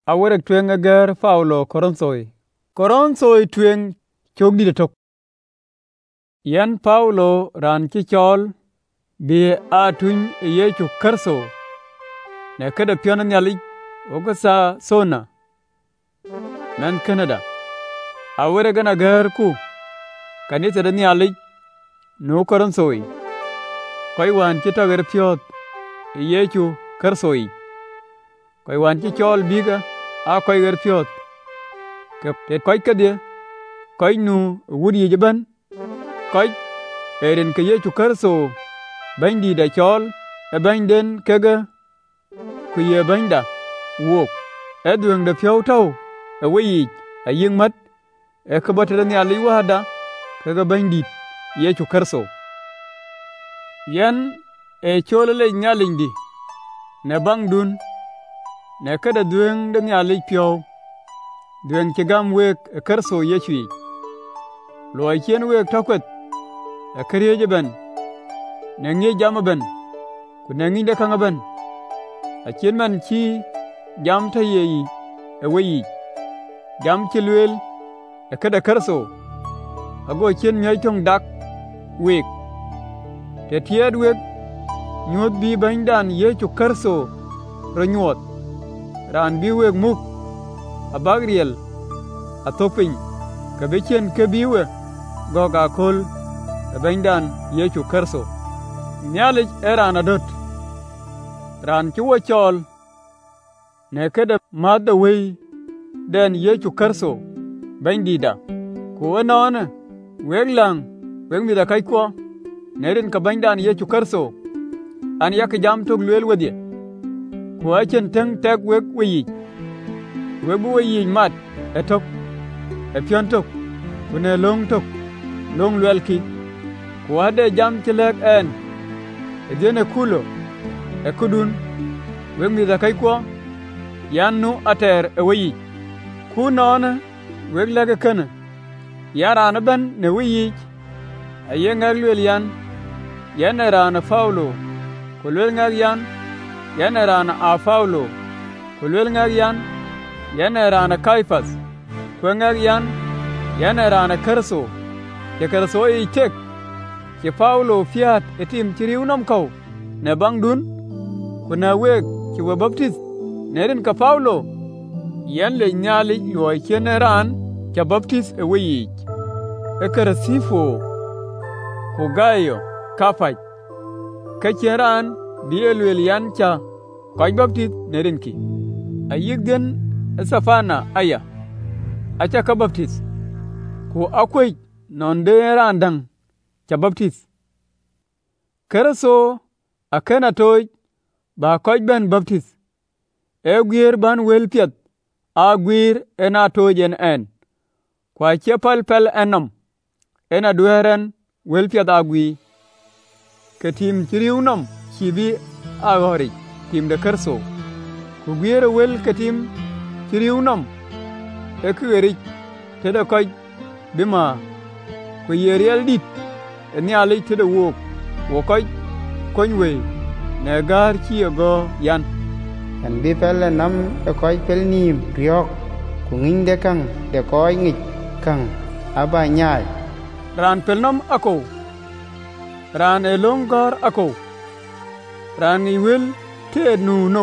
Awerek tweng ager Paulo Koronsoi tweng chok di tok. Yan Paulo ran chi chol bi a tuny Yesu Kristo ne kada pion nyali ogasa sona nan Canada. Awerek gana ager ku kanisa da nyali no Koronsoi koi wan chi tager piot Yesu Kristo koi wan chi chol biga a koi ger piot ke te koi kadie koi nu wudi jeban koi erin ke Yesu Kristo bandi da chol e banden kega ku ye banda wok edweng da piot tau e wi a ying mat e ka bata ni ali wada kega bandi Yesu Kristo yan e cholele nyalindi ne bangdun ne kada dueng da nyali pio dueng chegam wek e Kristo Yesu lo chen wek takwet e kriye ben ne ngi jam ben ku ne ngi de kan ben a chen man chi jam ta yeyi e weyi jam chi lwel e kada Kristo ago chen nyai tong dak wek te tied wek nyot bi bandan Yesu Kristo ro nyot ran bi wek muk abagriel atopin ka bechen ke biwe goga kol bandan Yesu Kristo nyale era na dot ran chuo chol ne kada mother way den Yesu Kristo bandida ko anona weglang weg mi da kai ko nerin ka bandan Yesu Kristo an yak jam tok lwel wadie ko achen tang tek weg wi webu wi mat etok e pion tok kune long tok long lwel ki ko ade jam tilek en e dene kulo e kudun weg mi da kai ko yannu ater e wi ku non weg lege kana yara na ben ne wi ayenga lwel yan rana Paulo ko lwel ngar yan rana a Paulo ko lwel ngar yan rana Kaifas ko ngar yan rana Kristo ke Kristo e tek ke Paulo fiat etim chiriunom kau ne bangdun ko na weg ki wa baptist nerin ka Paulo yan le nyali yo keneran ke baptist e wi e Karsifo ko Gayo Kapai kacheran bielwel cha koi baptist nerinki ayigden safana aya acha ka baptist ko akwai nonde randang cha baptist Kristo akena toy ba koi ben baptist e gwir ban wel piet a gwir ena tojen en kwa chepal pel enam ena dueren wel piet agwi ke tim chiriunom chibi agori tim de Kristo ku gwir wel ke tim chiriunom e kweri te de koi bima ku yeriel dit ni ali te de wo koi konwe ne gar chiego yan bi pel nam e koi pel nim riok ku ngin de kang de koi ngik kang aba nyai ran pel nam ako ran e longor ako ran i wil te nu no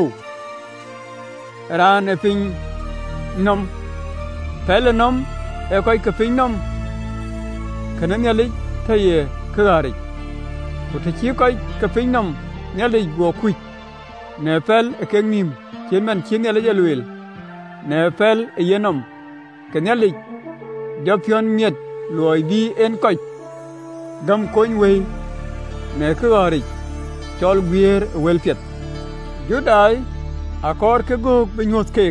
ran e pin nom pel nom e koi ke pin nom kanan yali taye kagari ko te chi koi ke pin nom nyali go kui ne pel e kengnim cheman chin yali jalwel ne pel e yenom kenyali jopion miet loy bi en koi gam konwe ne kagari chol gwir wel piet judai akor ke gok binyot kek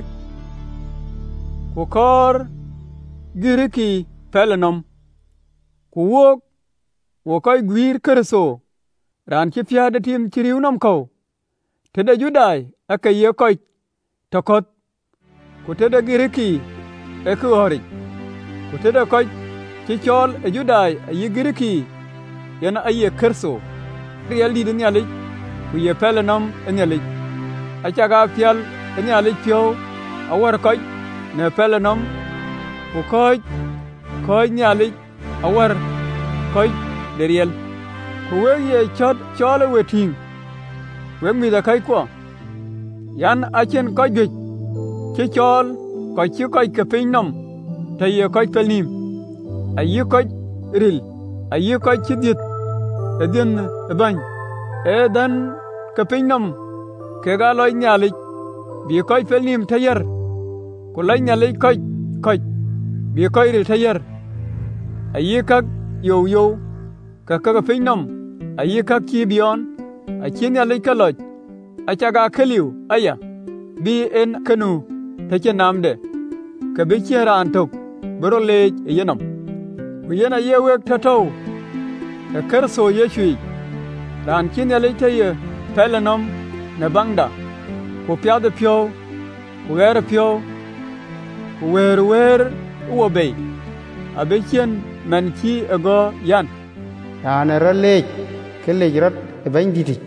ko kor giriki pelenom ku wok wo koy gwir Kristo ran ki piade tim chiriunom ko tede judai aka ye koy tokot ku tede giriki e kagari ku tede koy ki chol e judai ayi giriki yana aye Kristo real di nyali ku ye pelenom nyali achaga pial nyali pio awar koy ne pelenom ku koy nyali awar koy deriel ku we ye chole weting we mi da kai ko yan achen koy gej chi chol koy chi koy ke pinom ta ye koy pelim ayi koy ril ayi koy chi dit edin ban edan ke pinom ke ga loy nyali bi koy pelim tayer ku loy nyali koy bi koy ril tayer ayi kak yo ka pinom ayi kak ki bion a chin nyali ka loj a chaga khaliu aya bi en kanu ta che namde ka bi chera antok bro le yenam ku yena yewek tato ka kerso yeshui dan chin nyali taye pelenom na bangda ku pyade pyo ku wer pyo ku wer wo be abechen man chi ago yan ana ralej kelej rat banditi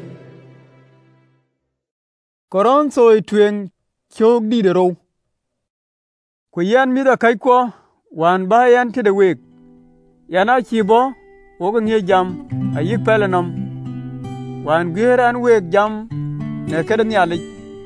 koron soi twen chok di de ro ku yan mi da kai ko wan ba yan ti de wek yana chi bo wo nge jam ayi pelenam wan gweran wek jam ne kadan yali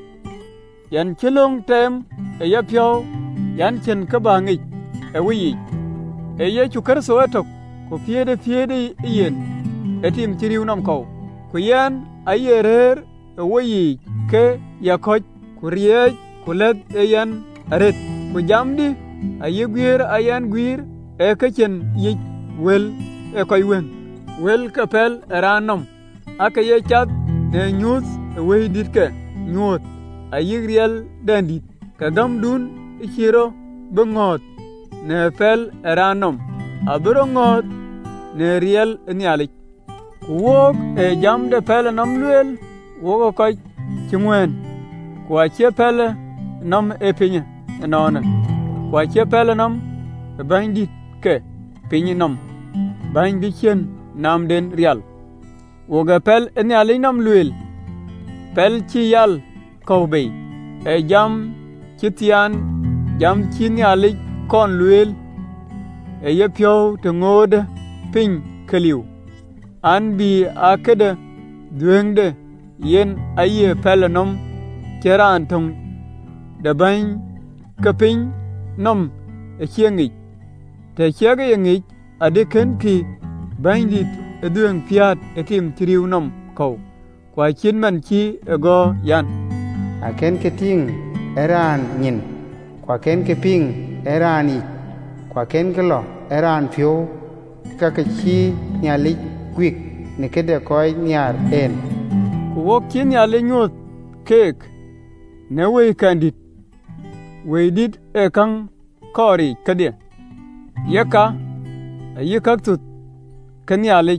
yan chilong tem e yapyo yan chen ka ba ngi e wi e ye chu kar so etok ku fiede yen etim chiriu nam ko ku yan ayerer e wi ke yakoj ku riej ku led e yan aret ku jamdi ayi gwir ayan gwir e kachen yik wel e koy wen wel kapel eranom aka ye chat ne nyus e wi ditke nyot ayi riel dandit ka gam dun ichiro bengot ne fel eranom abro ngot ne riel nyalik wok e jam de pel nam luel wogo koy chimwen kwa che pel nam e pinye nona kwa che pel nam bandit ke pinye nam bandi chen nam den rial woga pel nyalik nam luel pel chi yal kawbe e jam chitian jam chi nyalik kon luel e yepyo te ngode pin kaliu an bi akede duengde yen aye pelenom keran tong de ban kapin nom e chiengi te chege yengi adeken ki bandit e dueng piat e tim triu nom ko kwa chin man chi ego yan aken ke ting eran nyin kwa ken ke ping erani kwa ken ke lo eran pyo ka ke chi nyali kwik ne kede koy nyar en ku wok chin nyali nyut kek ne we kandit we dit e kang kori kade yaka ayika tut kan nyali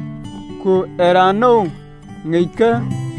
ku erano ngika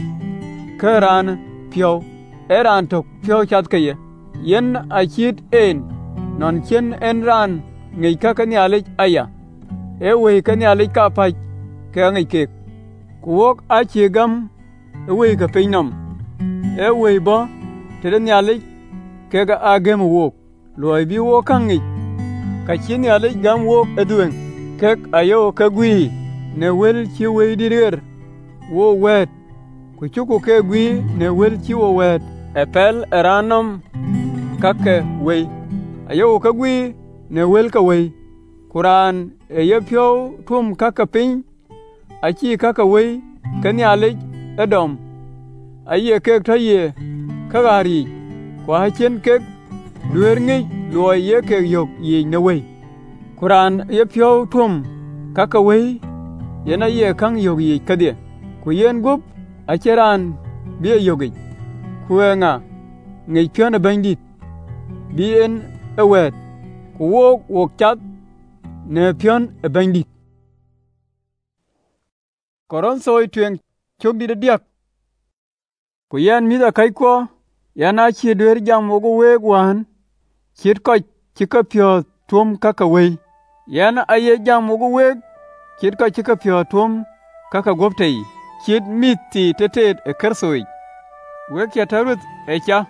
karan pyo eran tok pyo chat kaye yen achit en non chen en ran ngika kan nyali aya e we kan nyali ka pai ka ngai kek ku wok a chi gam e we ka pinam e we bo te nyali ke ga agem wok loy bi wo kan ngi ka chi nyali gam wok eduen kek ayo ka gwi ne wel chi we direr wo wet ku chuku ke gwi ne wel chi wo wet epel eranom kake we ayo ka gwi ne wel ka we kuran e yepyo tum kaka pin achi kaka we kanyale edom aye kek taye kagari kwa chen kek duer ngi loy ye kek yok yi ne we kuran yepyo tum kaka we yena ye kang yok yi kadie ku yen gup acheran bie yogi kuenga ngi piona bandit bien ewet ku wok chat ne pion e bandit koron soy twen chogdi de diak ku yan mi da kai ko yana chi der jam wo weg wan chit ko chika pyo tum kaka we yana aye jam wo weg chit ko chika pyo tum kaka goptei chit miti tetet e kersoi wek ya tarut e cha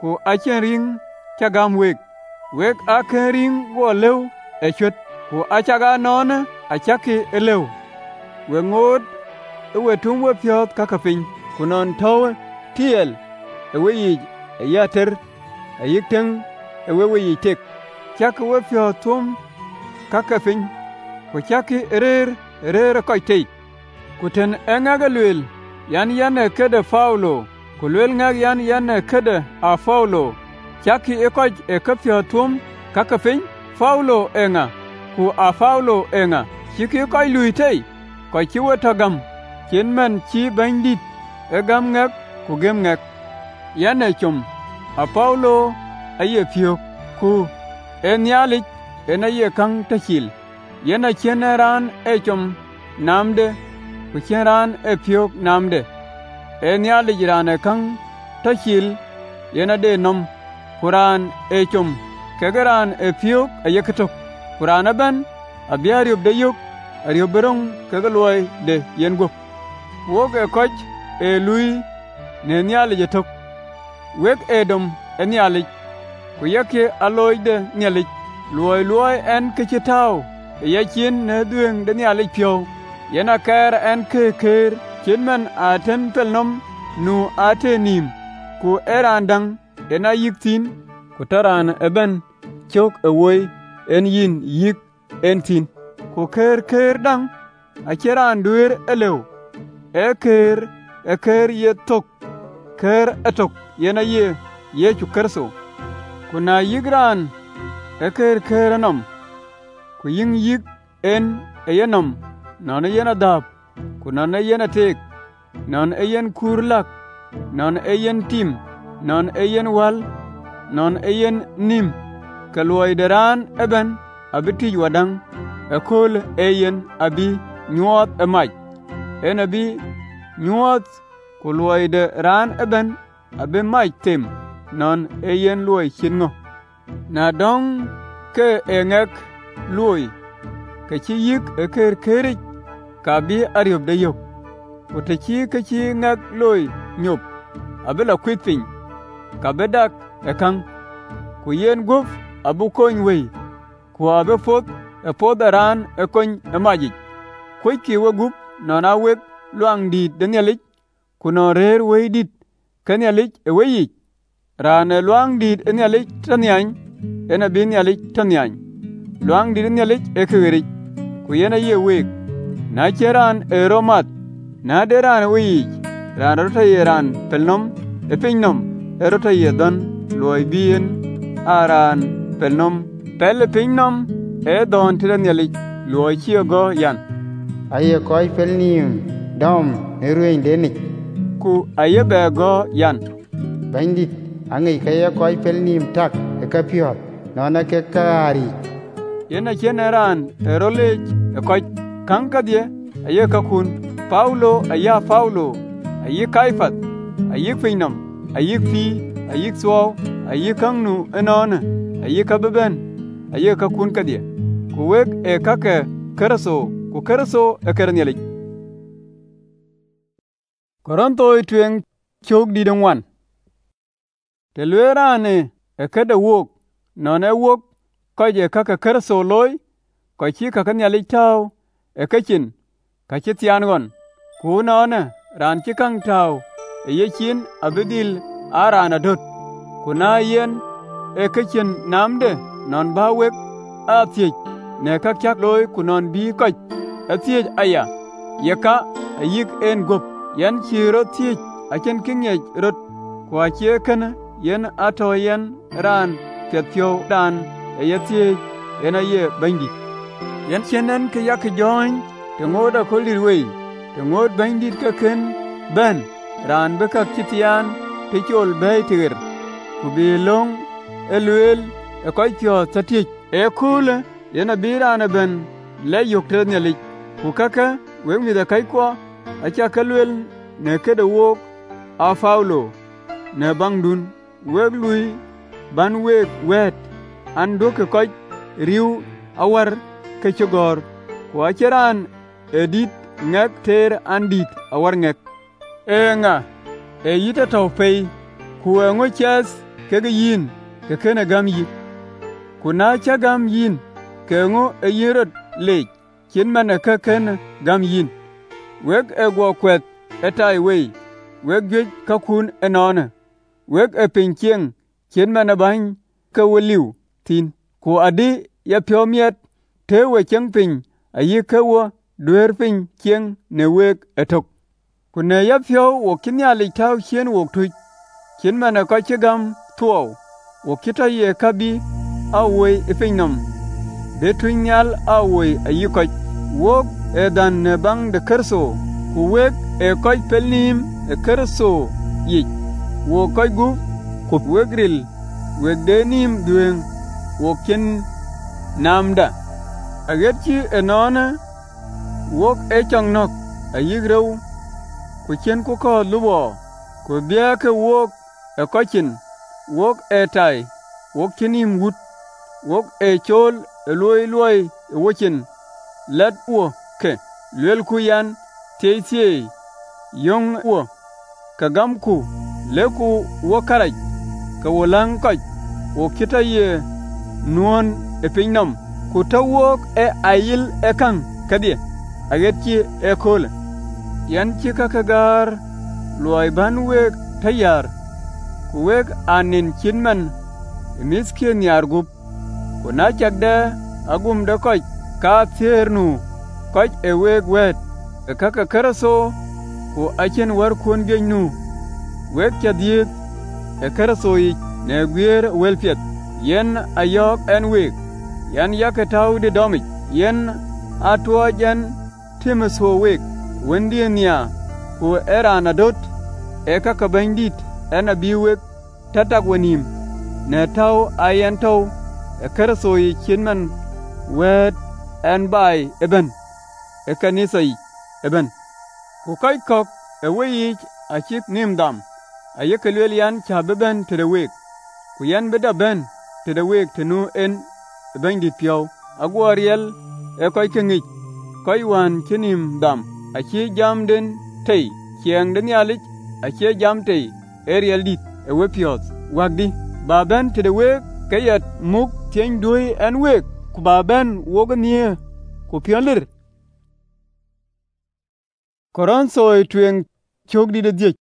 ku achen ring chagam wek aken ring wo lew chwet ku achaga none achaki elew we ngot we tum we pyot kaka piny ku non towe tiel we yi yater yikten we yi tek chak we pyot tum kaka piny ku chaki rer koitei ku ten engaga lwel yan kede Paulo ku lwel ngag yan kede a Paulo chaki ekoj ekapyo tum kaka piny Paulo enga ku a Paulo enga chiki koi luitei ko chiwo tagam chen men chi bandit egam ngak ku gem ngak yan chum a Paulo aye pyo ku enyalik enaye kang tachil yana cheneran chum namde ku cheneran pyo namde enyalik rane kang tachil yana de nom Quran chum kegaran pyo ayekatok Quran aban abiarib de yuk arioberong kegaloy de yengo wog koch lui ne nyali jetok wek edom enyali ku yake aloy de nyali loy en kechitaw yakin ne dueng de nyali pyo yana kar en keker chinman aten pelnom nu atenim ku erandang ena yiktin ku taran eben chok ewoy en yin yik en tin ku ker dang acheran duer elew ker ye tok ker etok yena ye chukerso ku na yigran ker nom ku yin yik en eyenom non yena dab ku non yena tek non yen kurlak non yen tim non yen wal non yen nim kalwoy deran eben abiti wadang ekol yen abi nyuot emaj en abi nyuot kulwoy de ran eben abi maj tem non yen luoy chingo na dong ke engek luoy ke chi yik kerik ka bi ariob de yok uta chi ke chi ngek luoy nyop abi la kwitpin ka bedak ekang ku yen guf abu kony wey ku abe fot ran kony emajik kwey ki wegup non awek luang dit denyalich ku non rer wey dit kenyalich eweyik ran luang dit enyalich tanyany ena bin nyalich tanyany luang dit enyalich ekegerich ku yena ye wek na cheran eromat na deran weyik ran rotaye ran pelnom epinynom erotaye don loy bien aran pelnom pel pinynom don tiranyalich loy chiego yan aye koy pelnim dom neruin denik ku aye bego yan bandit angai kaya koy pelnim tak ekapyot nona ke kari yena cheneran erolej koy kankadye aye kakun Paulo aye Kaifat aye pinynom aye fi aye swaw aye kangnu enone aye kabeben aye kakun kadye kuwek kake keraso ku keraso ekernyalik Koronto itwen chok didengwan te lwerane ekede wok non wok koje kake keraso loy ko chi kake nyalik taw ekechin kachitiangon ku none ran chikang taw yechin abedil arana dot kuna yen ekechin namde non bawek athiech ne kak chak loy ku non bi koch athiech aya yeka ayik en gop yan chiro thiech achen king'ech rot kwa chie kene yen ato yen ran ketyo dan eyathiech en aye bandit yan chenen ke yak join te ngoda kolirwei te ngod bandit ka ken ben ran be kak chitian te chol bay tir ku bilong elwel e koch tyo tatich e kule yana birana ben le yokte nyalich ku kaka we mi da kai kwa acha kalwel ne kede wok a Paulo ne bangdun weg lui ban weg wet an doke koch riu awar ke chogor ku acheran edit ngek ter andit awar ngek nga yita taw pay ku ngo ches kege yin ke kene gam yi. Kuna cha gam yin ke ngo e yirot lej kin mane ke kene gam yin. Weg e gwo kwet etai wei, weg gwej ka kun enone, weg e pinchieng kin mane bany ke weliu tin. Ku adi ya pyo miet te we cheng piny ayi ke wo duer piny chieng ne weg etok. Kunne ya pyo wo kinyali tau chien wok tuj, kin mane ko chigam tuow, wo kita ye kabi awoi ipinynom. De tuj nyal awoi ayi koch, wok e dan ne bang de kerso, ku weg e koch pelnim e kerso yich, wo koch gu ku wegril, weg de nim dueng, wo kin namda. Aget chi enone, wok e chong nok ayik rew, ku chen ku ko lubo, ku bia ke wok e kochin, wok e tai, wok chinim wut, wok e chol e luoi e wochin, let wo ke, luel ku yan, tiei, yong wo, ka gam ku, le ku wo karaj, ka wo lang koch, wo kita ye nuon e pinynom, ku ta wok e ayil e kang kadie, aget chi e kole. Yan chi kakagar, luai ban weg tayar, ku weg anin chinman, miskin yargup, ku na chakde agum de koch ka thiernu, koch e weg wet, e kaka karaso, ku achen war kun genynu, weg chadiet, e karaso ich ne gwer welpiet, yen ayok en weg, yan yaketau de domich, yen atwa jen timeso weg, wendi nia, ku eran adot, e kaka bandit, en abiwek, tatak wanim, ne tau ayen tau, e kersoi chinman, wet, en bai eben, e kanisai eben. Ku kai kok, e weyich, achik nimdam, ayekelwel yan chabeben tede weg, ku yan beda ben, tede weg tenu en, bandit piao, agwariel, e koi kengich, koi wan chinim dam, achi jam den tei, chieng den yalich, achi jam tei, eriel dit, e wepios, wagdi, baben tede weg, kayat muk tieng dui en weg, ku baben woganie, ku piolir. Koronsoi tueng chogdi de diech.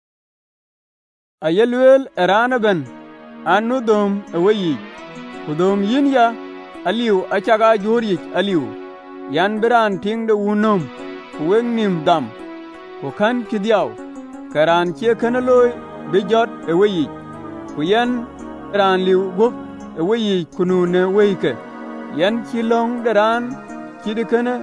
Ayelwel erana ben, anu dom e weyi, ku dom yin ya, aliu achaga jorich aliu, yan beran ting de wunom, ku weng nim dam, ku kan kidiaw, karan chie kanaloy bijot e weyi, ku yan ran liu gup e weyi kunu ne weyke, yan chilong deran chidikene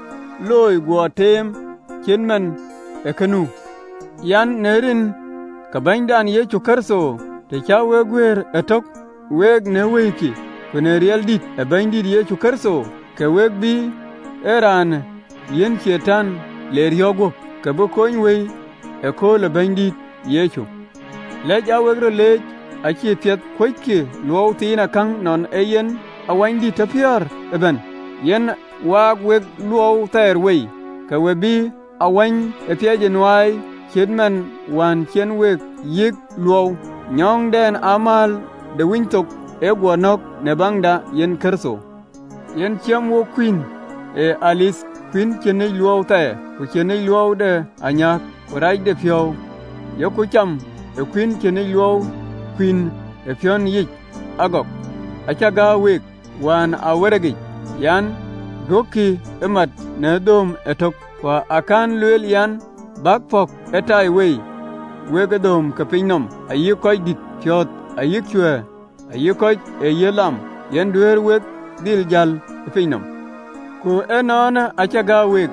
loy gwo tem chinman e kanu, yan nerin kabanydan ye chukarso te cha wegwer etok weg ne weyki, kune riel dit e bandit ye chukarso ke weg bi eran yen chetan le riogo ke bo kony wey e ko le bandit yechu lej awegro lej achi piet koike luo tina kang non eyen awandi tapiar eben yen wag weg luo ter wey ke we bi awany e pieje nwai chedman wan chen weg yik luo nyong den amal de wintok e gwanok ne bangda yen kerso yen chiam wo queen e Alice queen chene luo te ku chene luo de anyak ku rai de pio yo ku cham e queen chene luo queen e pion yik agok achaga wek wan aweregi yan doki emat ne dom etok kwa akan luel yan bakpok etai wey wegadom kapinnom ayi koy dit piot ayi chwe ayi koy e yelam yen duer weg dil jal pinnom ku enona achaga weg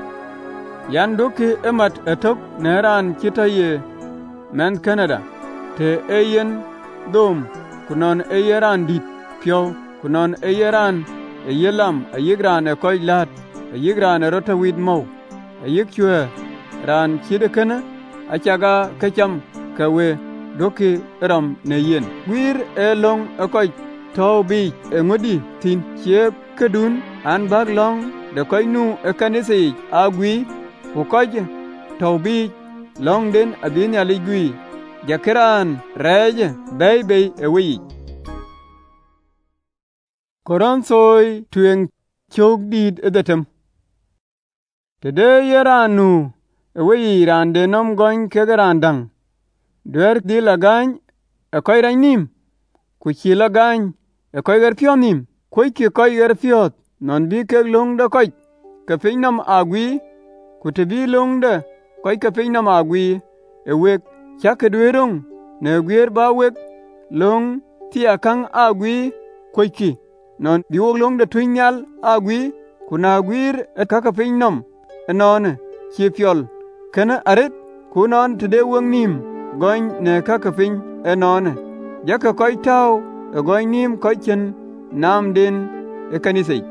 yan doki emat etok neran chitaye men Canada te eyen dom kunon eyeran dit pio kunon eyeran eyelam ayigran e koy lat ayigran rota wid mo ayik chwe ran chidekana achaga kacham kawe doki ram ne yen wir elong akoy tobi engodi tin chep kedun an bag long de koy nu ekanisi agwi ku koj tobi long den abin aligwi jakiran rej bebe ewi Korontoi tueng chok dit edetem. Tede yeranu ewe rande nom goin kegerandang. Dwer di lagany koy rainim. Kuchi lagany koy gerpionim. Koy ki koy gerpiot non bi keg long da koy. Kapinam agwi kutebi long da koy kapinam agwi ewek chakedwerong ne gwer ba wek long ti akang agwi koy ki non biwok long da twinyal agwi kuna gwir kaka pinnom non chipiol kana aret kunon tede wong nim goin ne kaka pin non jaka koy taw goin nim koy chen nam den kanisai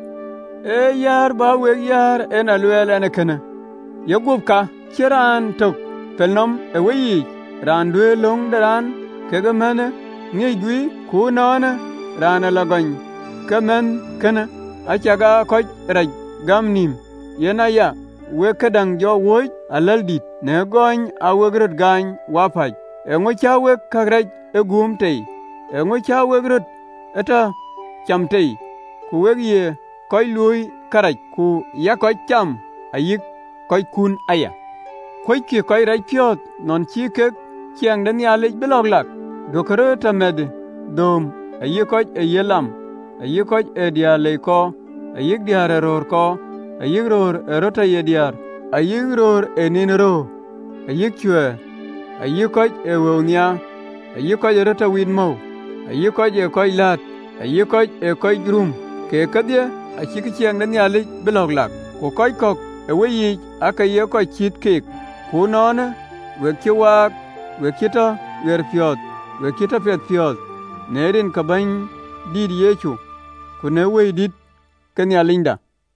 yar ba weg yar alwel kana yagubka kiran tok pelnom weyi ran dwe long daran kega mane ngi dwi kunon ran lagoin kamen kana achaga koy raj gamnim yenaya wekadang jo woj alaldit ne goin awegrot gany wapaj ngocha wek kagraj egumtei ngocha wegrot eta chamtei ku wegye koy lui karaj ku ya koy cham ayik koy kun aya koy ki koy raj piot non chikek chiang den yalej beloglak dokoro tamed dom ayikoy eyelam ayikoy ediale ko ayik diare ror ko ayik ror erota yediar ayik ror eninro ayik chwe ayikoy ewonia ayikoy erota winmo ayikoy ekoy lat ayikoy ekoy grum ke kadye achik chiang den yalej beloglak ko koy kok eweyi akaye koy chit kek kunon wekiwak wekita werpiot wekita petpiot nerin kabany did yechu kune weydit kenya linda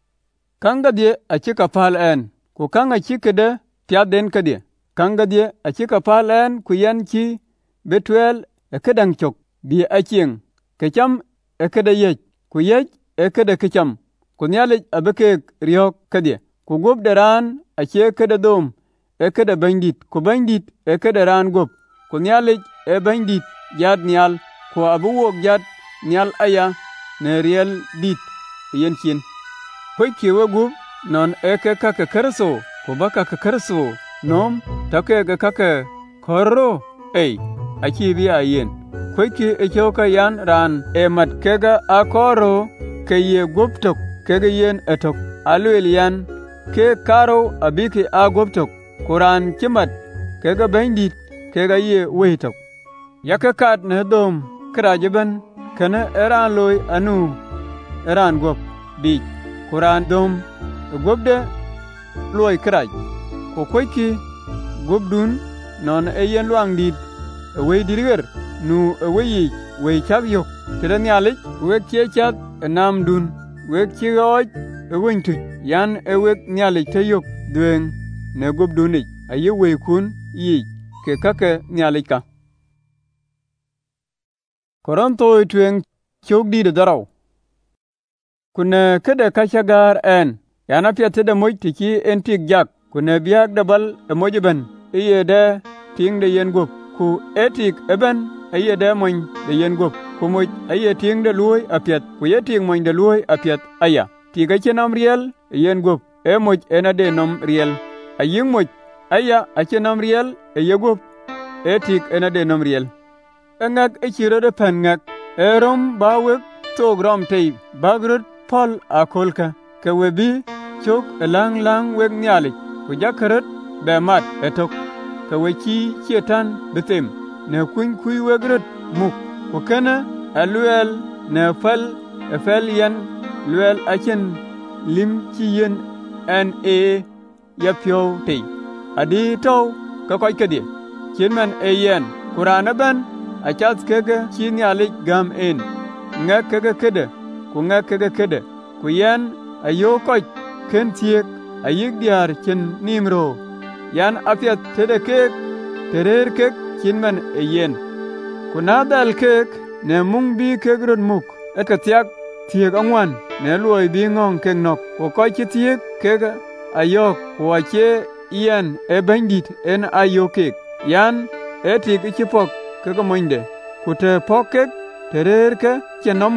kanga die achika pal en ku kanga chikede piaden kadie kanga die achika pal en ku yan chi betwel ekedang chok bi achieng kecham ekede yech ku yech ekede kecham kunyale abeke riok kadie ku gob deran ache kede dom ekede bandit ku bandit ekede ran gob kunyale e bandit yad nyal ku abuwok yad nyal aya ne riel dit yen chin hoy kiwe gub non eke kake kerso ku baka kerso nom take ga kake korro ei achi bi ayen hoy ki echoka yan ran e mat kega akoro ke ye gubtok kega yen etok alwel yan ke karo abiki agubtok kuran kimat kega bandit kega ye weitok yakakat ne dom krajiban kana eran loy anu eran gop bi kuran dom gobde loy kraj ko koyki gobdun non eyen luang dit wey dirger nu weyi wey chabyok tiran yalik wek chechat nam dun wek chigoj wentu yan ewek nyalik tayok dwen ne gobdunich aye wey kun yi ke kake nyalika Korontoi tueng chok di de daraw. Kune kede kachagar en. Yana pia tede moj tiki en tik jak. Kune biak dabal emojiben. Iye de ting de yen gup. Ku etik eben iye de moñ de yen gup. Ku moj iye ting de luoy apiat. Ku ye ting moñ de luoy apiat aya. Tiga chenam riel yen gup. E moj ena de nom riel. Aying moj aya achenam riel ye gup. Etik ena de nom riel. Engak echiro de pen ngak erom bawek togrom tei bagrut pol akolka ke webi chok lang lang weg nyalik ku jakarut be mat etok ke wechi chetan betem ne kuin kui wegrut muk ku kana aluel ne fel yan luel achen lim chi yen en yapyo tei adi to ka koy kedi chinman yen kurana ban achat kege chini alik gam en nga kege kede ku nga kege kede ku yan ayo koch ken tiek ayik diar chen nimro yan apiat tede kek terer kek chinman yen ku nadal kek ne mung bi kegrod muk eka tiek angwan ne luoy bi ngong kek nok ku koch tiek kege ayok ku ache yan e bandit en ayo kek yan etik ichipok kega moinde kute pokek tererke chenomoj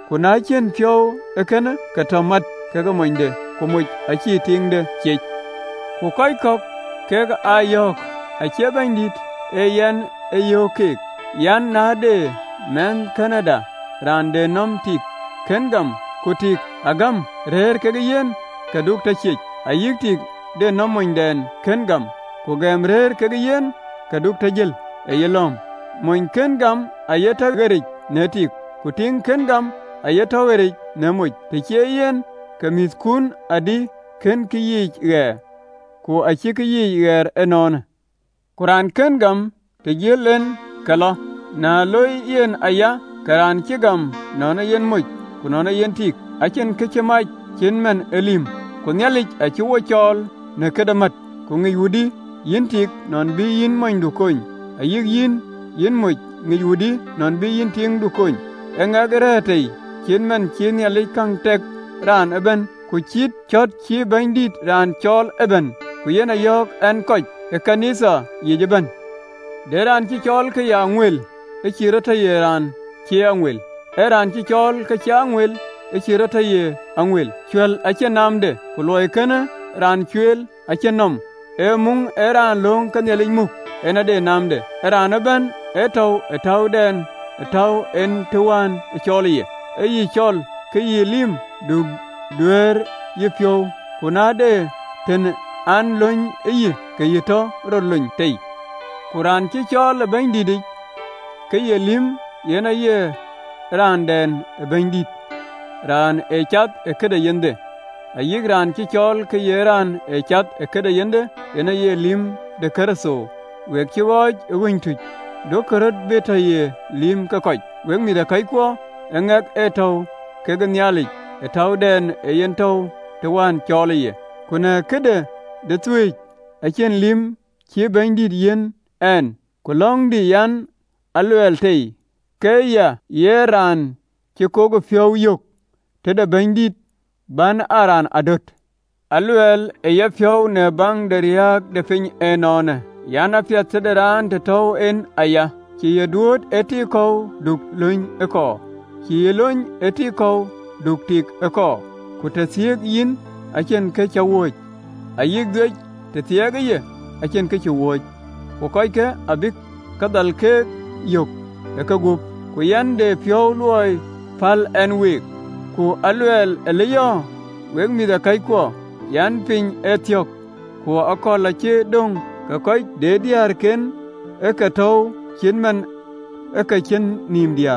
kuna chen pyo ekana katamat kaga monde kumuj achi tingde chech ku kai kok kaga ayok achi bandit yan ayoke yan nade men Canada rande nom tik kengam kutik agam rer kaga yen kaduk ta chech ayik tik de nom monden kengam ku gam rer kaga yen kaduk ta jil ayelom mon kengam ayeta gerik netik kuting kengam ayeta werik nemuj te yen kamis kun adi ken kiyi ge ku achi kiyi ger enon kuran kengam te yelen kala na loy yen aya karan kigam nona yen muj ku nona yen tik achen kechemai chenmen elim ku nyalich achi wo chol ne kedamat ku ngi wudi yin tik non bi yin moñ du kony ayik yin muj ngi wudi non bi yin ting du kony engageretei chenmen chen nyalich kang tek ran eben ku chit chot chi bandit ran chol eben ku yen ayok en koch e kanisa yejeben de ran chi chol ke ya ngwel e chirata ye ran chi angwel e ran chi chol ke cha angwel e chirata ye angwel chwel ache namde ku loy kana ran chwel ache nom e mung e ran long kan yelin muk ena de namde e ran ben e taw den e taw en tuan e chol ye e yi chol ke yi lim du duer ye pyo kunade ten an lony yi ke yito ro lony tei kuran chi chol bandidi ke ye lim yena ye ran den bandit ran e chat e kede yende ayig ran chi chol ke ye ran e chat e kede yende yena ye lim de karaso we ki woj e wintu do korot beta ye lim ka koch we mi da kai ko engak e taw ke gnyali e taw den e yen taw te wan chol ye kuna kede de tui achen lim chi bandit yen en kulong di yan alwel tei ke ya yeran chi kogo fyow yok te da bandit ban aran adot alwel e ye fyow ne bang de riak de fin enone yana pya te de ran te taw en aya chi ye duot eti ko duk luny eko chi ye luny eti ko duk tik eko ku te sieg yin achen ke chawoj ayik dwech te tiege ye achen ke chawoj ku koy ke abik kadal ke yok e ka gup ku yande pyow luoy fal en wik ku alwel eliyo weg mi da kai ko yan pin etiok ku akola che dong ka koy de diar ken e ka taw chinman e ka chen nim dia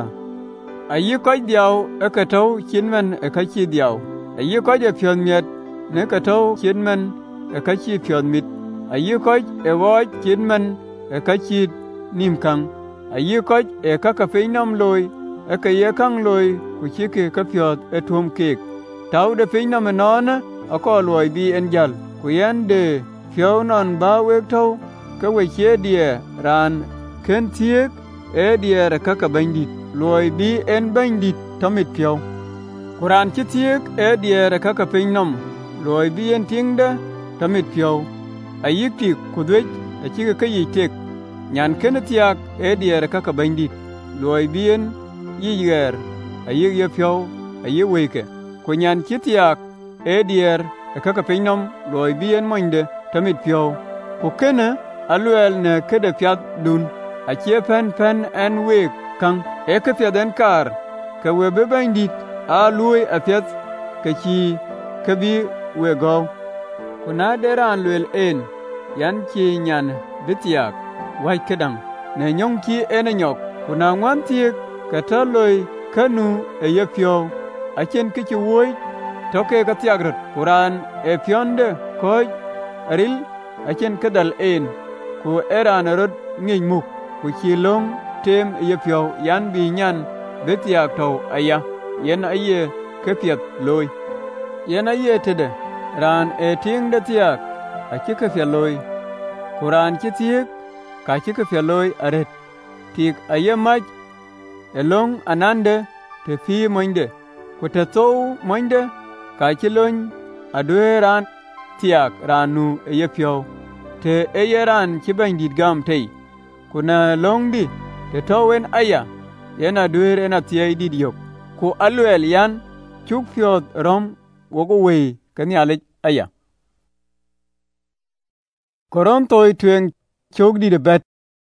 ayi koy diaw e ka taw chinman e ka chi diaw ayi koy de pyon miet ne ka taw chinman e ka chi pyon mit ayi koy e woj chinman e ka chi nim kang ayi koy e ka ka peinom loy e ka ye kang loy ku chi ke ka pyot e tum kek taw de peinom nona ako loy bi en jal ku yande pyo non ba wek taw ka we che die ran ken tiek e die ra ka bandit loy bi en bandit tomit pyo kuran chi tiek e die ra ka peinom loy bi en tingde tomit pyo ayik ti ku dwech a chi ka yi tek nyan ken tiak e die ra ka bandit loy bi en yi yer ayik ye pyo ayi weke ku nyan chi tiak e dier e ka peinom loy bi en monde tomit pyo ku kene alwel ne kede pyat dun a che pen en wek kang e ke pyaden kar ke we be bandit a lui a pyat ke chi ke bi we go kuna deran lwel en yan chi nyan bitiak wai kedang ne nyong ki en nyok kuna ngwan tiek ka taloy kanu e ye pyo a chen ke chi woi toke ka tiagrot kuran e pyonde koj aril a chen kedal en ku eran rod ngin muk ku chi long tem ye pyo yan bi nyan betiak to aya yen aye ke pyat loy yen aye tede ran e ting de tiak a chi ke pya loy kuran chi tiek ka chi ke pya loy aret tik aye mach elong anande te fi monde ku te to monde ka chi lon adwe ran tiak ranu ye pyo te eyeran chi bandit gam tei kuna longdi te towen aya yena duer ena tiai didiok ku alwel yan chuk phiot rom wogo we kanialik aya. Korontoi tuen chogdi de bet.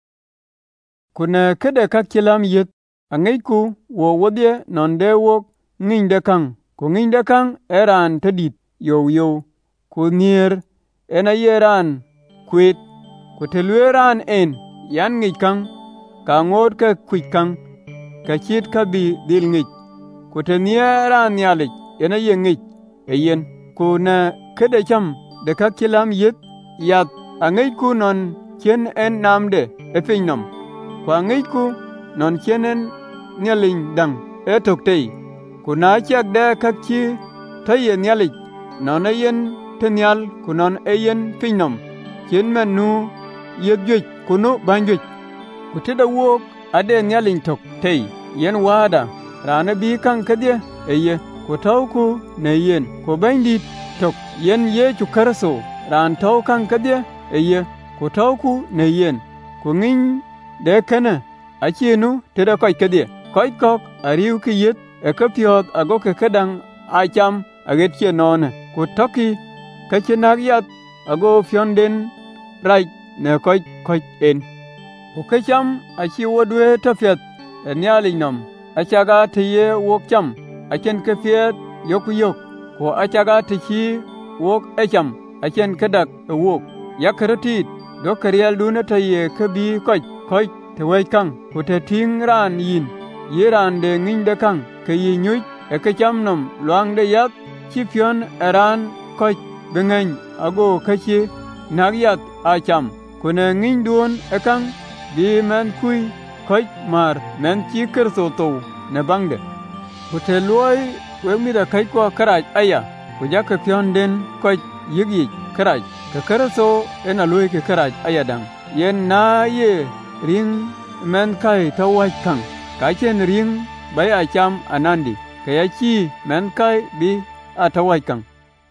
Kuna kede kak chilam yit angaiku wo wodye nonde wok nginde kang. Ku nginde kang eran tedit yo ku nier ena yeran kwit ku telweran en yan ngik kang ka ngot ka kwit kang ka chit ka bi dil ngik ku te nieran nyalik ena ye ngik yen ku na kede cham de kak chilam yit yat angaiku non chen en namde efinom ku angaiku non chen en nyaling dang etoktei ku na chak de kak chi taye nyalik non yen tenyal ku non yen finom chen men nu yet juj ku nu banjuj ku tida wok ade nyaling tok tei yen wada rana bi kang kadye eye ku tawku ne yen ku bandit tok yen ye chu karaso ran taw kang kadye eye ku tawku ne yen ku ngin de kana achienu tida koy kadye koy kok ariu ki yet e ka piot ago ke kadang acham aget che none ku toki ka chinak yat ago fyonden rai ne koy en ku kacham achi wodwe tafyat nyali nom achaga tiye wok cham achen ke fiet yok ku achaga tichi wok echam achen kadak wok yakratit do karyal duna taye kabi koy te wai kang ku te ting ran yin yiran de nginde kang ke yi nyuj e kacham nom luang de yat chi fyon eran koy bengen ago kachi nagyat acham kuna ngin duon ekang bi men kui koy mar men chi kerso to ne bangde kute loy wemi da kai ko karaj aya ku jaka pion den koy yigi karaj ka kerso ena loy ke karaj aya dang yen na ye ring men kai tawai kang ka chen ring bai acham anandi kaya chi men kai bi atawai kang.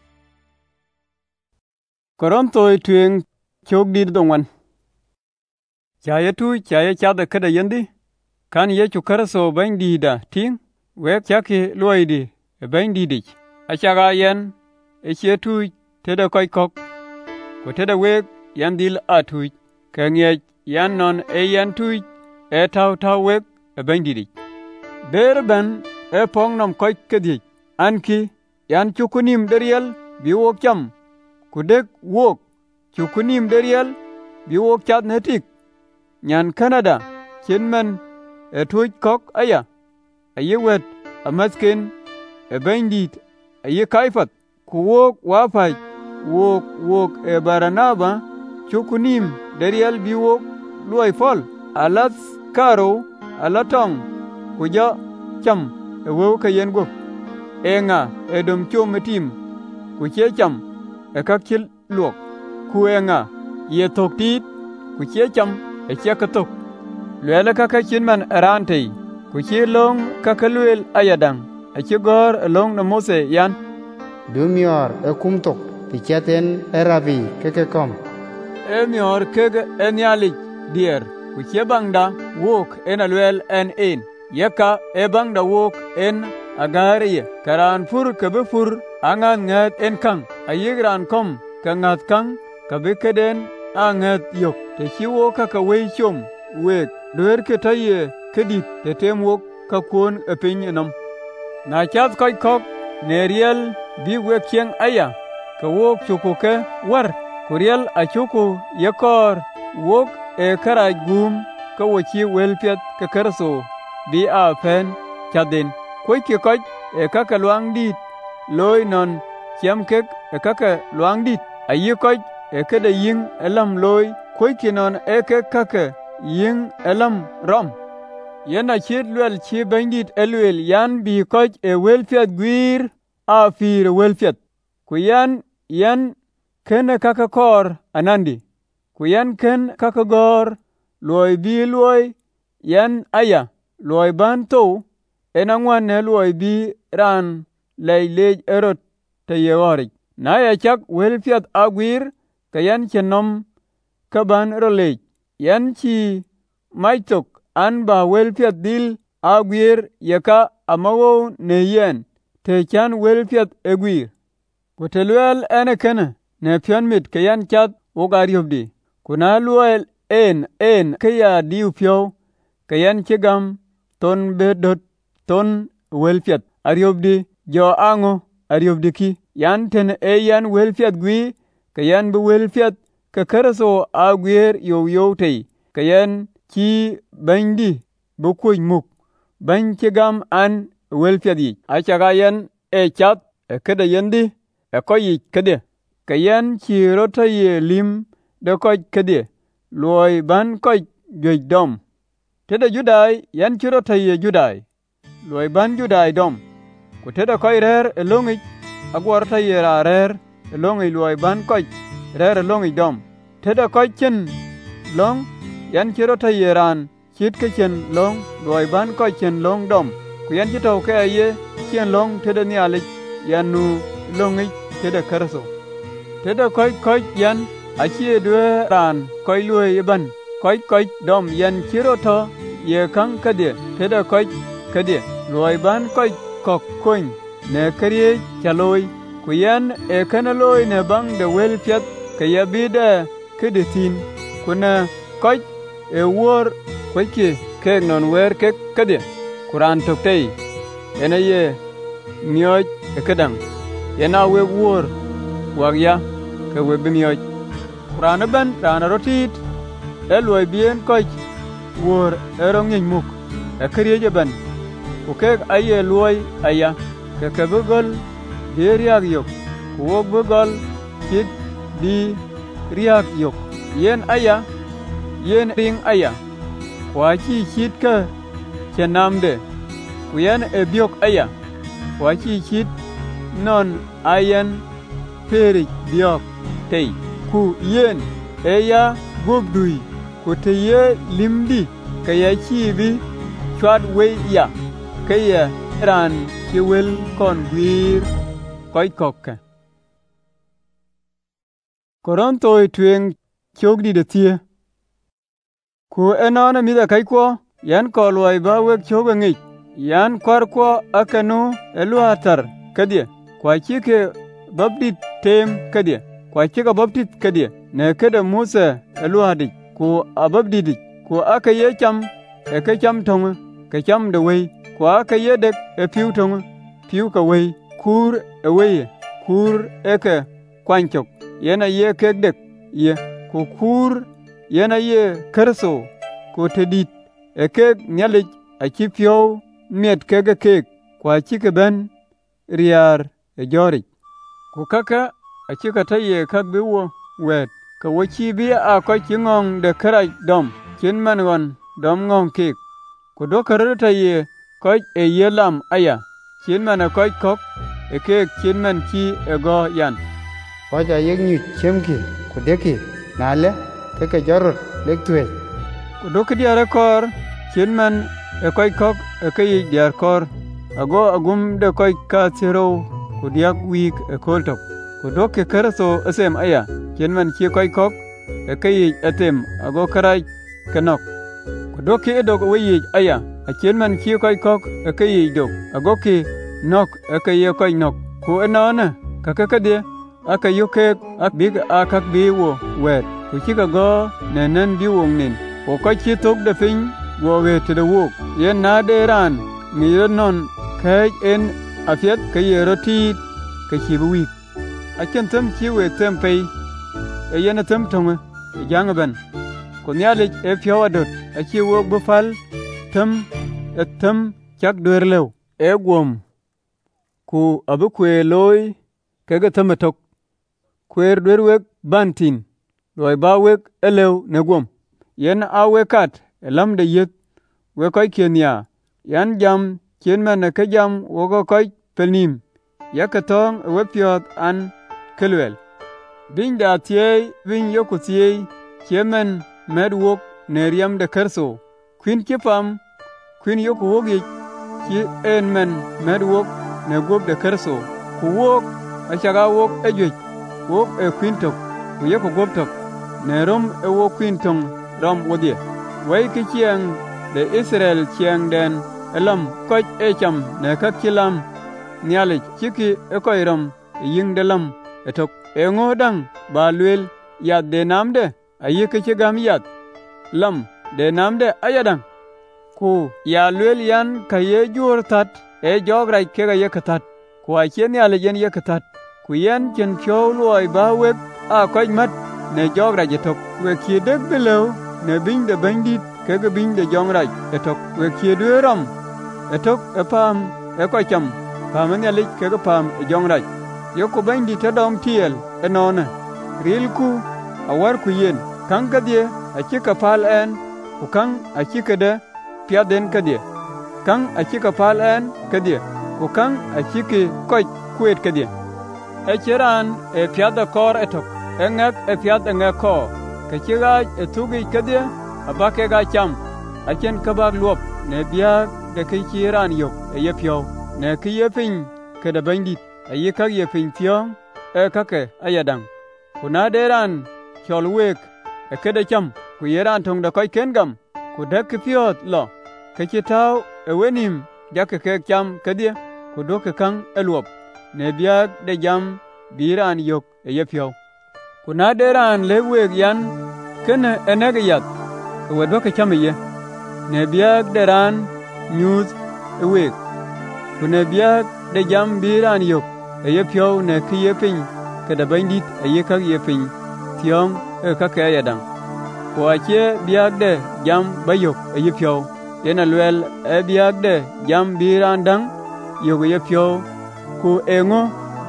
Korontoi tuen chogdi dongwan. Chaya tu chaya chada kada yendi kan ye chukaraso bandi da ting wek chaki loidi bandi dik achaga yen eche tu teda koy kok ko teda wek yandil atu kangye yan non yen tu taw wek bandi dik berben pong nom koy kedi anki yan chukunim deriel bi wok cham kudek wok chukunim deriel bi wok chat netik nyan Canada chenmen tuj kok aya ayewet amasken bandit aye kaifat ku wok wafaj wok baranaba chukunim deriel bi wok luay fol alas karo alatong kuja cham wo ka yen go enga edom chom tim ku che cham kakil luok ku enga ye tok tit ku che cham che katok lwela kaka chinman arantei ku che long kaka lwel ayadang che gor long na Mose yan dumior kumtok pichaten erabi keke kom mior kege enyalik dier ku che bangda wok lwel en yaka bangda wok en agariye karan fur kabe fur angan ngat en kang ayigran kom kangat kang kabe keden angat yok te chiwo kaka wei chom wek dwer ke taye kedit te temwok ka kwon piny nom na chath koy kok ne riel bi wek chieng aya ka wok chuku ke war kuriel achuku yakor wok karaj gum ka wochi welpiet ka kerso bi a pen chadin koy ki koch kaka luang dit loy non chiam kek kaka luang dit ayi koch kada ying elam loy koy kinon kaka ying elam rom yana chit lwel chi bandit elwel yan bi koch welfiat gwir a fir welfiat ku yan kene kaka kor anandi ku yan ken kaka gor loy bi loy yan aya loy ban to enangwan ne loy bi ran leilej erot te yegorik na ya chak welfiat agwir kayan chenom kaban rolej yan chi maitok an ba welfiat dil agwir yaka amawo ne yen te chan wel piet egwir. Ku te luel ene kene ne pion mit ke yan chat wogariobdi. Kuna luel en ke ya diu pio ke yan chigam ton bedot ton wel piet ariobdi jo ango ariobdi ki yan ten yan wel piet gwi ke yan be wel piet ke karaso agwer yo tei ke yan ki bandi bu kuy muk ban chigam an wel piet yi achaga yan chat kede yendi koyi kede ke yan chi rota ye lim de koy kede loy ban koy gwej dom tede judai yan chi rota ye judai loy ban judai dom ku tede koy rer elongi agwar ta ye rer elongi loy ban koy rer elongi dom tede koy chen long yan chi rota ye ran chit ke chen long loy ban koy chen long dom ku yan chi to ke ye chen long tede ni ale yanu longi tede karso tede koy yan achie dwe ran koy lue ban koy dom yan chiroto ye kang kade tede koy kade loy ban koy kok koin ne kriye chaloy ku yan kana loy ne bang de wel piet ke ya bide kede tin kuna koy wor koy ke non wer ke kade kuran toktei ene ye mioj kedang yana we wor wagya ke we bimioj kurana ban rana rotit eloi bien koch wor erong nyin muk kriye ban ku ke aye loy aya ke bugol de riag yok ku wog bugol kit di riag yok yen aya yen ring aya wachi chit ka chenamde ku yen ebiok aya wachi chit non ayen peri biok tei ku yen eya gobdui ku te ye limdi kaya chi bi chwad we ya kaya ran chi wel kon gwir koy kokke Koronto tweng chogdi de tie ku enona mida kai ko yan kolwai ba wek choga ngi yan kwar ko akanu eluatar kadie kwa chike babdit tem kadie kwa chika babdit kadie ne kada Musa eluadi ku ababdidi ku aka ye cham ke cham tong ke cham de wei ku aka ye dek piu tong piu ka wei kur wei kur eke kwanchok yana ye kek dek ye ku kur yana ye kerso ku tedit kek nyalik achi pio miet kege kek kwa chike ben riar jori ku kaka achi kata ye kak biwo wet ka wachi bi a ko chingong de kara dom chin mangon dom ngong kek ku do karata ye ko ye lam aya chin man ko kok kek chin man chi go yan ko ja yek nyu chemki ku deki nale ke jorot lek tuwe ku do kdiare kor chin man koy kok ke diar kor ago agum de koy ka tiro ku diak wik koltok ku do ke karaso asem aya chin man chi koy kok ke atem ago karai kanok ku do ke dog we aya a chin man chi koy kok ke dog ago ki nok ke ye koy nok ku enona ka de aka yuke ak big akak biwo wet ku chika go nenen biwong nin o ko chi tok de fin wo we te de wok yen na de ran mi non kai en afiet ke yeroti ke chi wi a chen tem chi we tem pe e yen tem tong e jang ben ko nyale e fiowadot a chi wo bu fal tem chak dwer lew e gwom ku abu kwe loy ke ga tem tok kwer dwer wek bantin loy ba wek elew ne gwom yen a wekat elam de yet we koy kenya yan jam chen man ke jam wo ko koy pelnim yakatong we pyot an kelwel bin da tie bin yoku tie chemen medwok ne riam de kerso queen kipam queen yoku wogi ki en men medwok ne gob de kerso ku wok a chaga wok ejwe wok e queen tok ku yoku gob tok ne rom e wo queen tong rom wodie wai ki chiang de Israel chiang den elam koch echam ne kakilam niale chiki ekoiram ying delam etok engodang balwel yat de namde ayike chegam yat lam de namde ayadang ku ya lwel yan kaye jur tat e jograi kega yekatat ku achen niale yen yekatat ku yen chen chow loy ba wek a koch mat ne jograi jetok we kidek below ne bing de bandit kega bing de jongraj etok we kidweram etok epam ekocham pamane lik kega pam e jongraj yoko bandi tadom tiel enona rilku awar ku yen kan kadie achika pal en ku kan achika de piaden kadie kan achika pal en kadie ku kan achiki koch kuet kadie echeran e piada kor etok engak e piad engak ko kachiga etugi kadie abake ga cham achen kabag luop ne biag de kichiran yok e yepyo ne kiyepin kada bandit ayikak yepin tiong e kake ayadang kuna deran cholwek e kada cham ku yeran tong da koy kengam ku dak piot lo kachitao e wenim jake ke cham kadie ku doke kang eluop ne biag de jam biran yok e yepyo kuna deran lewek yan kene enegiyat ku wedoke cham ye ne biag deran news ewek ku ne biag de jam biran yok e yepyo ne kiyepin kada bandit ayikak yepin tiong e kake ayadang ku ache biag de jam bayok e yepyo yena lwel e biag de jam biran dang yok e yepyo ku engo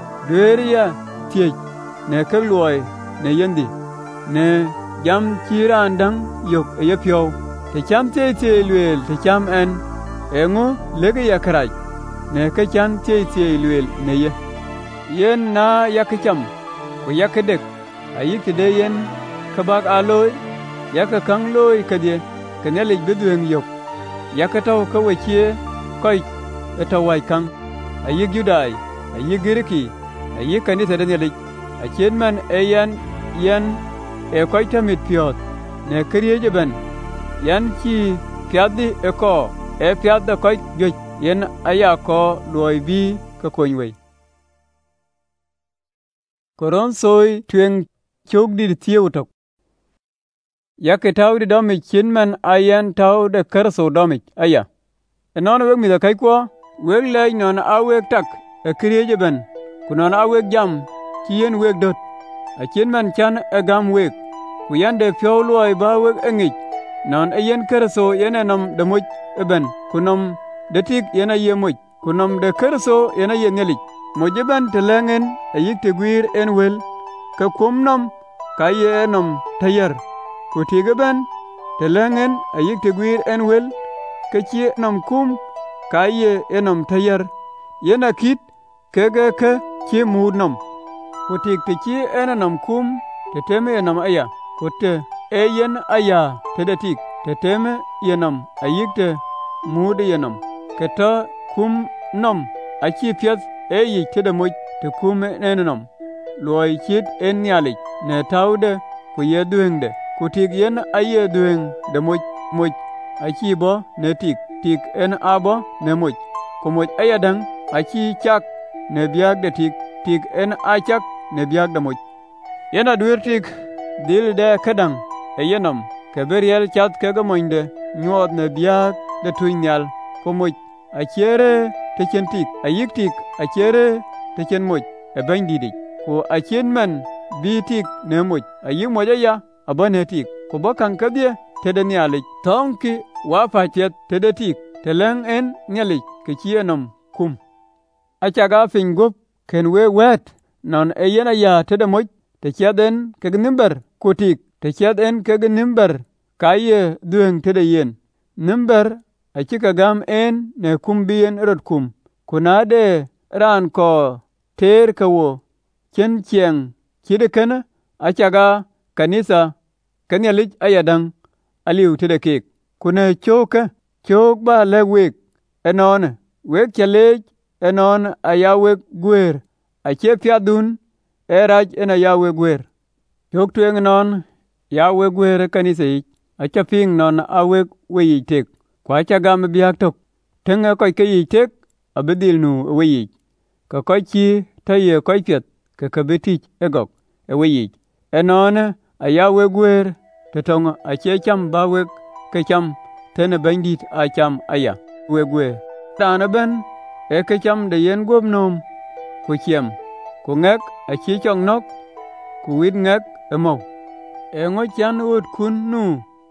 dweria tiech ne kelwoy ne yendi ne jam chiran dang yok e yepyo te cham te lwel te cham en engo lege yakraj ne ke chan te lwel ne ye yen na yakcham ku yakdek ayik de yen kabak aloy yakakang loy kadie kanelig bedwen yok yakataw kawachie koy etawai kang ayik judai ayik girki ayik kanisa danelig achen man eyan yan e koy tamit piot ne kriye ben yan chi piadi eko e piada koy gej yen aya ko loy bi ka konywei koron soy twen chogdi tieu tok yake tawdi domi chinman ayan tawde karso domi aya enon weg mi da kai ko weg lay non aweg tak e kriye ben kunon aweg jam kien weg dot a chinman chan e gam weg ku yande fyowloy ba weg engich non ayen karso yenenom de moj ben kunom de tik yena ye moj kunom de karso yena ye ngelich mojiban telengen ayik te gwir en wel ka kumnom ka ye enom tayar ku tigaban telengen ayik te gwir en wel ka chi nom kum ka ye enom tayar yena kit kege ke chi mudnom ku tik te chi enom kum te teme enom aya ku te eyen aya te de tik te teme yenom ayik te mude yenom ke ta kum nom achi piet eyi tede moj te kume nenenom loy chit en nyalik ne tawde ku ye duengde ku tik yen aye dueng de moj achi bo ne tik en abo ne moj ku moj ayadang achi chak ne biag de tik en achak ne biag de moj yena duer tik dil de kadang eyenom ke beriel chat ke gamonde nyod ne biag de tuinyal ku moj achere te chen tik ayik tik achere te chen moj e bandidi ku achen man bi tik ne moj ayik moja ya abane tik ku bakan kabie te de nyalik tonki wa pachet te de tik te leng en nyalik ke chienom kum achaga fingop ken we wet non eyena ya te de moj te chaden ke nimber ku tik te chaden ke nimber kaye dueng te de yen nimber achika gam en ne kumbien rot kum kunade ran ko ter kawo chen chieng chide kana achaga kanisa kanyalich ayadang aliu tede kek kuna chok ba lewek enon wek chalej enon ayawek gwer ache piadun eraj en ayawek gwer chok tueng non yawek gwer kanisa ich achaping non awek weyitek kwa chagam biak tok tenge ko ke yitek abedil nu weyi ka ko chi ta ye ko pet ka beti egok weyi enone ayawe gwer tetong a cham bawe ke cham tene bandit a cham aya wegwe tana ben ke cham de yen gobnom ku chem ku ngek a chi chong nok ku wit ngek emo ngo chan ut kun nu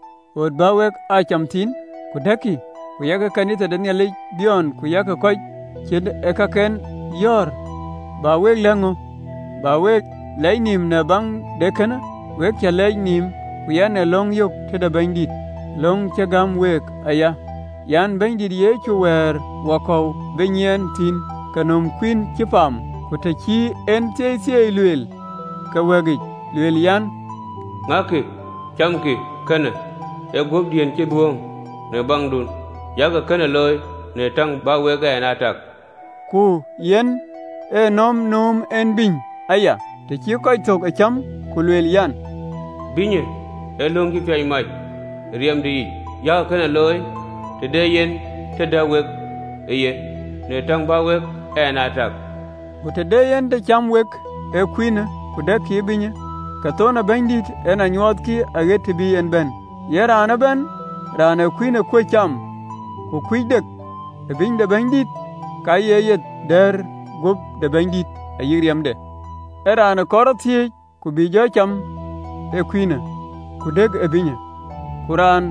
ut bawe a cham tin ku daki ku yaga kanita de nyali bion ku yaga ko chid ka ken yor bawe lengo bawe lainim na bang de kana we cha lainim ku yan long yok te da bandit long cha gam wek aya yan bandit ye chu wer wako benyen tin kanom queen chipam ku ta chi en te se luel ka wagi luel yan ngake chamke kana e gob dien che duong ne bang dun yaga kana loy ne tang ba we ga na tak ku yen e nom en bin aya te chi ko tok a cham ku luel yan binye e longi fay mai riem di yaga kana loy te de yen te da we e ye ne tang ba we na tak ku te de yen te cham we e kwina ku da ki binye ka tona bandit ena nyot ki aget bi en ben yera ana ben rana kwina ko cham ku kuidek e bin de bandit ka ye der gob de bandit ayiriam de era ana korati ku bi jo cham e kwina ku deg e binye kuran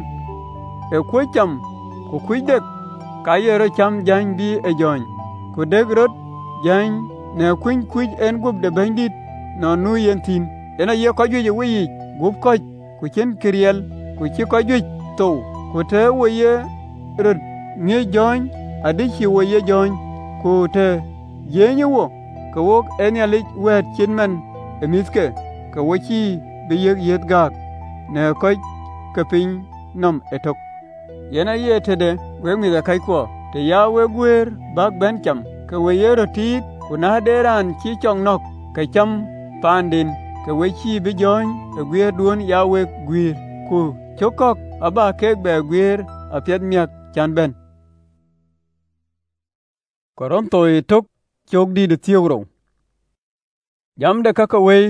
e ko cham ku kuidek ka yero cham jan bi e jon ku deg rot jan ne kwin kuj en gob de bandit no nu yentin ena ye ko juje wi gob ko ku chen kriel ku chi ko juj to ku te wo ye rot nge jon adi chi wo ye jon ku te yenye wo ka wok en yalik wet chinman emiske ka wochi be yet gak ne ko ka pin nom etok yana ye tede we mi da kai ko te ya we gwer bak ben cham ka we ye rotit ku na deran chi chong nok ka cham pandin ka we chi be jon e gwer duon ya we gwir ku chokok aba ke be gwer apet miak chan ben koron toy tok chok di de tiogro jam de kaka we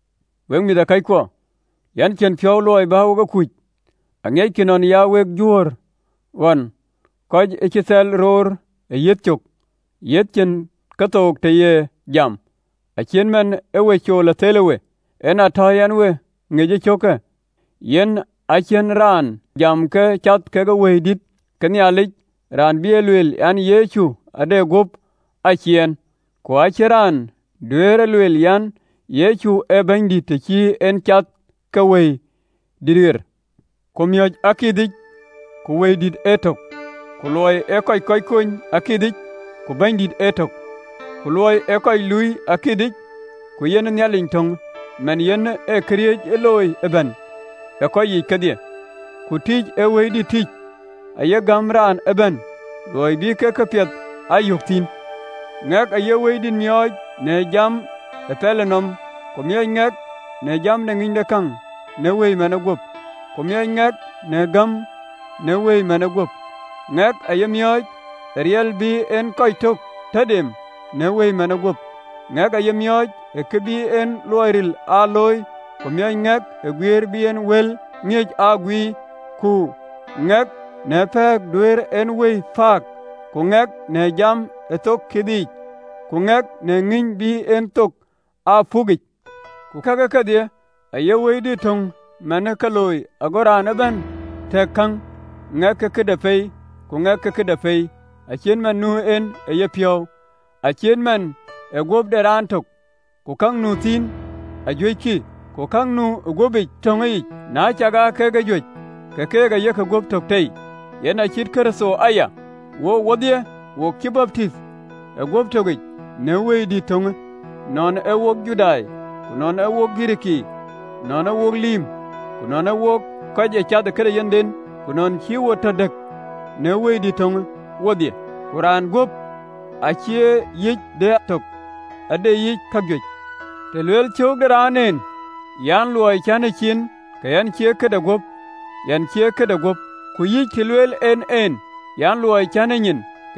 mi da kai ko yan chen pyo loy ba wo ku angey kinon ya we jur wan ko e chisel ror e yet chok yet chen katok te ye jam a chen men e we chola telewe ena tayan we ngeje choke yen a chen ran jam ke chat ke ga we dit ken yalik ran bielwel an yechu ade gop a chen ko a cheran duere lwel yan yechu e bandit te chi en chat ka we dirir ko mioj akidik ko we dit etok ko loy e koy kun akidik ko bandit etok ko loy e koy lui akidik ko yen nyalin tong men yen e kriej e loy e ben e koy yi kedie ku tij e we di tij aye gamran e ben loy bi ke ka pet ayuktin ngak aye we din mioj ne jam e pelenom ko mioj ngak ne jam ne nginde kang ne we mena gop ko mioj ngak ne gam ne we mena gop ngak aye mioj riel bi en koy tok tadem ne we mena gop ngak aye mioj e kebi en loyril a loy ko mioj ngak e gwer bi en wel miej a gwi ku ngak ne pek duer en we fak ku ngak ne jam e tok kidi ku ngak ne ngin bi en tok a fugik ku kaga kadie aye we di tong mena kaloy agora na ben te kang ngak ke de pei ku ngak ke de pei a chen man nu en e ye pio a chen man e gob de ran tok ku kang nu tin a jweki ku kang nu gobi tongi na chaga ke ga jwe ke ga ye ka gob tok tei yana chit kerso aya wo wodie wo kibaptis e gob togi ne we di tong non e wo judai ku non e wo giriki non e wo lim ku non e wo ka je chad kere yenden ku non chi wo tadak ne we di tong wodie kuran gob a chie yich de tok ade yich ka gwe te lwel chog ranen yan luoy chane chin ka yan chie ke da gop ku yich ki lwel en yan luoy chane nyin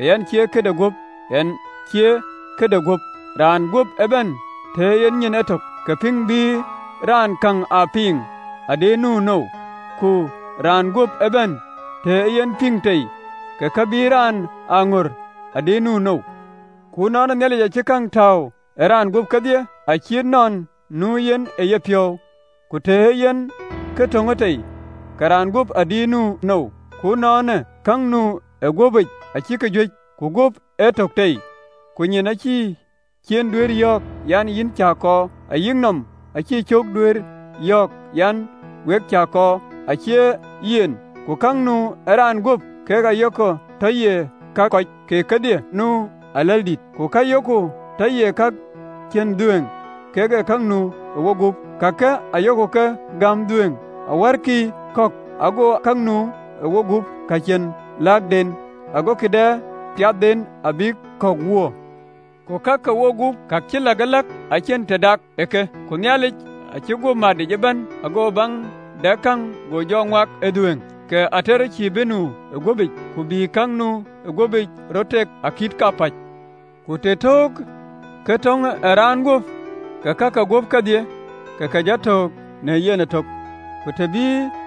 yan chia kede gop yan chia kede gop ran gop eben te yen nyin etok ke ping bi ran kang a ping ade nu no ku ran gop eben te yen ping tei ke kabiran angur ade nu no ku non ne le chikang tau ran gop kadie a chir non nu yen e ye pyo ku te yen ke tongotei karan gop ade nu no ku non kang nu e gobik a chike jwe ku gop etok tei ku nyin a chi chien dwer yok yan yin cha ko a yingnom a chi chok dwer yok yan wek cha ko a che yin ku kang nu ran gop ke ga yoko taye ka ko ke kadie nu alaldit ku ka yoko taye ka chien dueng ke ga kang nu wo gop ka ka ayoko ka gam dueng a warki kok ago kang nu wo gop ka chien lag den ago kida piat den abik kok wo ko kaka wo gup kak chila galak a chen tadak eke ko nyalik a chigo made jeban ago bang dakang go jongwak eduen ke atere chi benu gobe ku bi kang nu gobe rotek akit kapach ku te tok ke tong ran gup ka kaka gup kadie ka kajatok ne yene tok ku te bi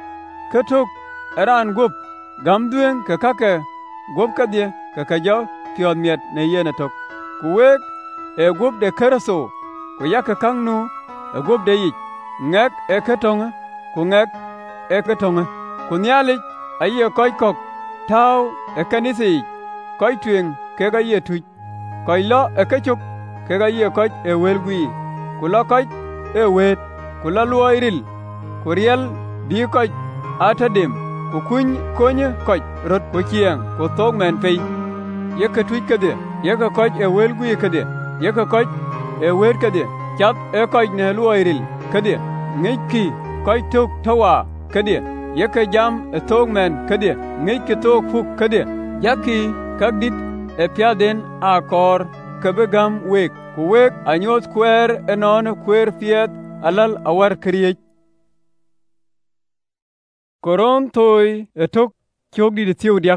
ke tok ran gup gam duen ka kaka gup kadie ka kajaw pion miet ne yene tok kuwek e gub de keraso ku yak kang nu e gub de yik ngek e ketong ku ngek e ketong ku nyali aye koy kok taw e kanisi koy twen ke ga ye tu koy lo e kechuk ke ga ye koy e welgui ku lo koy e wet ku lo luoiril ku riel bi koy atadem ku kuny konye koy rot ku chieng ku tog men pe ye ka tu kede ye ka koy e welgui kede ye ka koy e wet kede chat e koy ne luoiril kede ngiki koy tok tawa kede ye ka jam e tog men kede ngiki tok fuk kede yaki kagdit e piaden a kor kabegam wek ku wek anyos kwer enon kwer fiet alal awar kriyej koron toy etok chogdi de tiudiak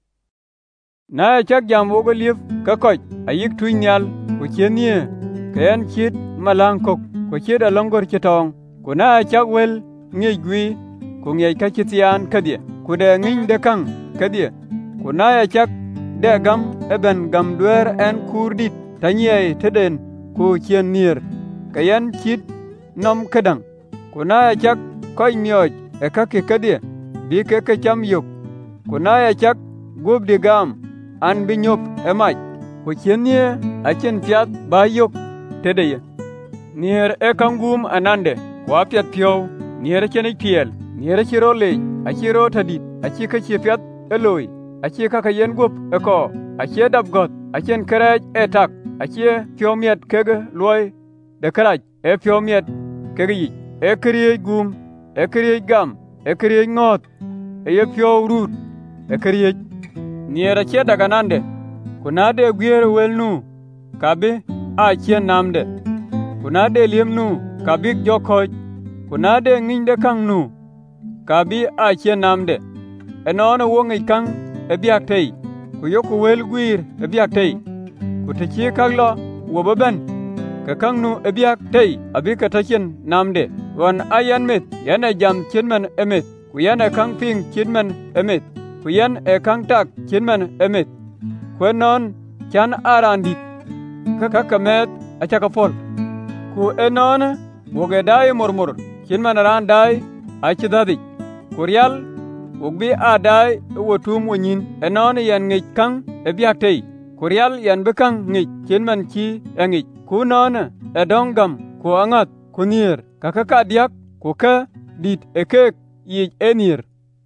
na chak jam wogo liep ka koch ayik tuinyal ku chenie ken chit malankok ku chit alongor chitong ku na chak wel ngej gwi ku ngej ka chitian kadie ku de ngin de kang kadie ku na chak de gam eben gam dwer en kurdit tanyei teden ku chien nier kayan chit nom kadang ku na chak koy mioj e ka ke kadie bi ke ke cham yok ku na chak gub de gam an bi nyop emai ku chenie achen piat ba yok tedeye nier e kangum anande kwa piat pio nier chene kiel nier chiro le achiro tadit achi ka chi piat eloi achi ka yen gup eko achi dab got achen keraj etak achi pio miet kege loy de keraj e pio miet kege yi e kriye gum e kriye gam e kriye ngot e ye pio rut e kriye nier achi daga nande kunade gwier welnu kabi a chien namde kunade liemnu kabik jokoj kunade nginde kangnu kabi a chien namde enono wongi kang ebiak tei kuyoku wel gwir ebiak tei kutachi kaglo wobaben ka kangnu ebiak tei abika tachien namde wan ayan met yana jam chinman emet kuyana kang ping chinman emet kuyan e kang tak chinman emet kwenon chan arandit ka kamet achaka pol ku enon woge dai murmur kin manaran dai achidadi kuryal ugbi a dai wotum wonyin enon yan ngik kang ebiaktei kuryal yan bekang ngik kin man chi engik ku non edongam ku angat kunir ka diak ku ka dit ekek yi enir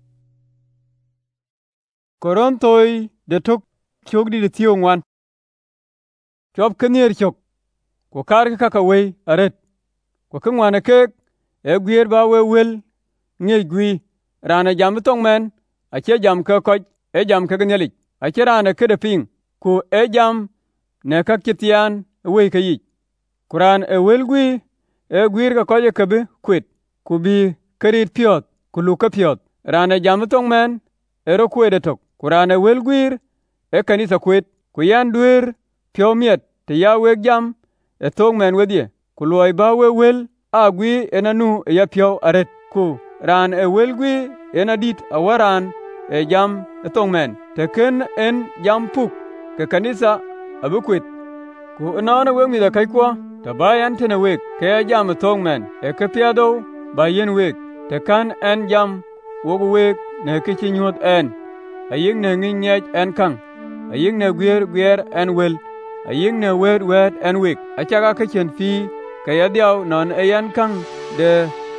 korontoi de tok chogdi de tiyo ngwan chop kenir chok ko kar ka we aret ko kngwana ke e gwier ba we wel nge gwi rana jam tong men a che jam ka ko e jam ka gnelik a che rana ke de ping ku e jam ne ka kitian we ka yi kuran e wel gwi e gwir ka ko je ke be kwet ku bi kerit piot ku lu ka piot rana jam tong men e ro kwede tok kuran e wel gwir kanisa kwet ku yan duer pyo miet te ya weg jam thong men wedie ku loy ba we wel agwi enanu ya pyo aret ku ran wel gwi enadit awaran jam thong men te ken en jam puk ke kanisa abukwet ku nana weg mi da kai kwa ta bayan tene weg ke jam thong men ke piado ba yen weg te kan en jam wogu weg ne ke chinyot en aying ne nginyej en kang aying ne gwer en wel aying ne wet en weg achaga ke chen fi ke yadiaw non ayan kang de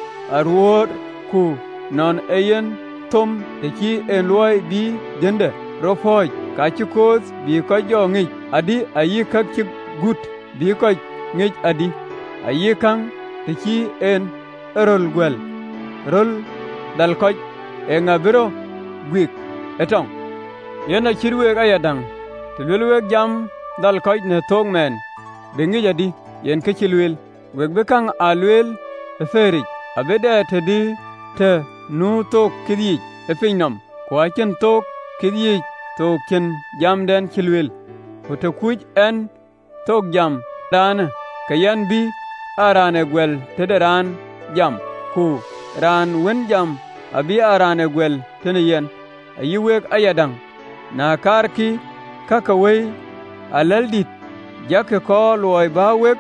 arwor ku non ayen tom de chi en loy bi dende rofoj ka chikos bi ko jo ngi adi ayi kak chi gut bi ko ngi adi ayi kang de chi en erol gwel rol dal ko e ngabiro gwik etong yena chirwe ga yadang tilwelwe jam dal ko ne tong men de ngi jadi yen ke chilwel weg be kang alwel feri abede tedi te nu tok kidi e pinnam ko achen tok kidi to ken jam den chilwel ko te kuj en tok jam dan kayan bi arane gwel tederan jam ku ran wen jam abi arane gwel tene yen ayiwek ayadang na karki kakaway alaldit jake ko loy ba wek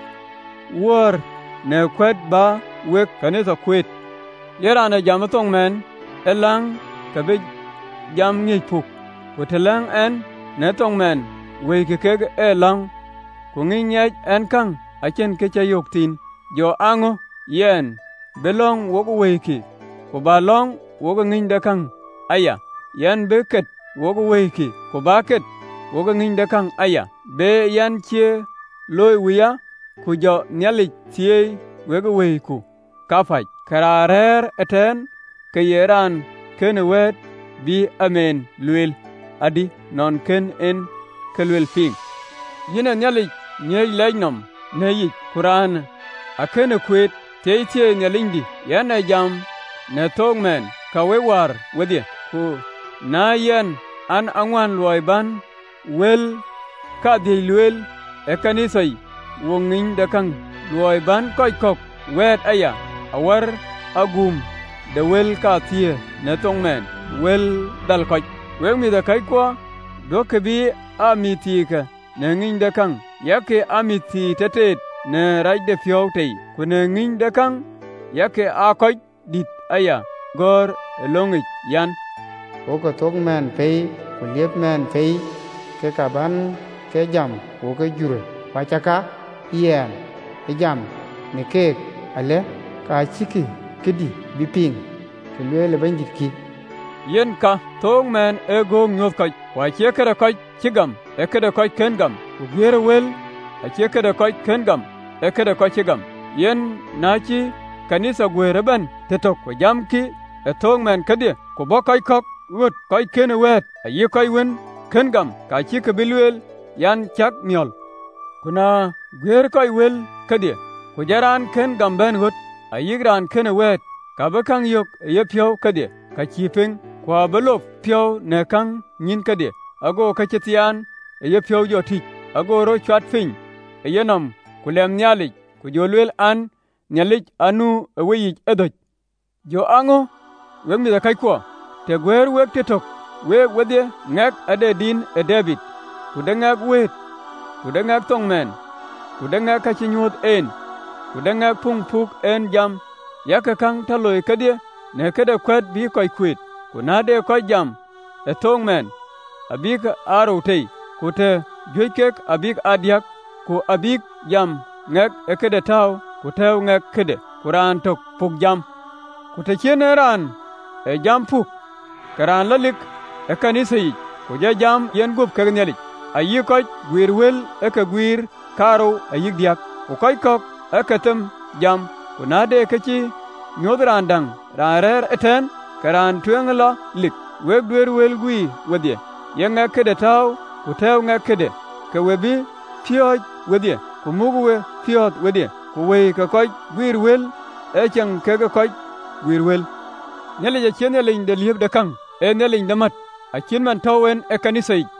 wor ne kwet ba wek kanisa kwet yerane jam tong men elang kabe jam ngi puk wotelang en ne tong men we ke elang ko ngi nyaj en kang achen ke chayok tin jo ango yen belong wogo weki ko balong wogo ngi de kang aya yan beket wogo weki ko baket wogo ngi de kang aya be yan che loy wiya ku jo nyali tie wego weku kafaj kararer eten ke yeran ken wet bi amen luel adi non ken en kelwel ping yina nyali nyey lejnom neyi kuran akene kwet teitie nyalindi yana jam ne tongmen ka we war wedie ku na yen an angwan loy ban wel ka di luel e kanisai wongin de kang loy ban koy kok wet aya awar agum de wel ka tie ne tongmen wel dal koy we mi de kai kwa do ke bi amitika ne ngin de kang yake amiti tetet ne raj de fiyotei ku ne ngin de kang yake a koy dit aya gor elongit yan o ko tok men pei ku liep men pei ke kaban ke jam o ke jure pachaka yen e jam ne ke ale ka chiki kidi biping ke le banjit ki yen ka tong men e go nyot koy wa che kere koy chigam e kere koy kengam ku gere wel a che kere koy kengam e kere koy chigam yen nachi kanisa gwere ban tetok ko jam ki e tong men kedi ko bo koy kok wut koy kene wet a ye koy wen kengam ka chi ke bilwel yan chak miol kuna gwer koy wel kedi ko jaran kengam ben wut a yigran kene wet ka bakang yok ye pyo kedi ka chi ping kwa belop pyo ne kang nyin kedi ago ka chetian ye pyo jo tik ago ro chat fin ye nam kulem nyalik ku jolwel an nyalik anu weyi edoj jo ango weng mi da kai ko te gwer wek te tok we wedie ngak ade din e David ku de ngak wet ku de ngak tong men ku de ngak ka chinyot en ku de ngak pung puk en jam yaka kang taloy kedie ne kede kwet bi koy kwet ku na de koy jam e tong men abik aro tei ku te jwekek abik adiak ku abik jam ngak e kede taw ku tew ngak kede kuran tok puk jam ku te chene ran e jam puk karan lalik e kanisa yi ku ja jam yen gup kagnyali ayi koy gwir wel e ka gwir karo ayi diak ku koy kok e katem jam ku na de kachi nyodran dang rarer eten karan twengla lik weg dwer wel gwi wedie yenga kede taw ku tew nga kede ke webi pioj wedie ku mugwe piot wedie ku we ka koy gwir wel e chang ke ka koy gwir wel nyele je chen nyele de lieb de kang e nyele de mat a chin man tawen e kanisa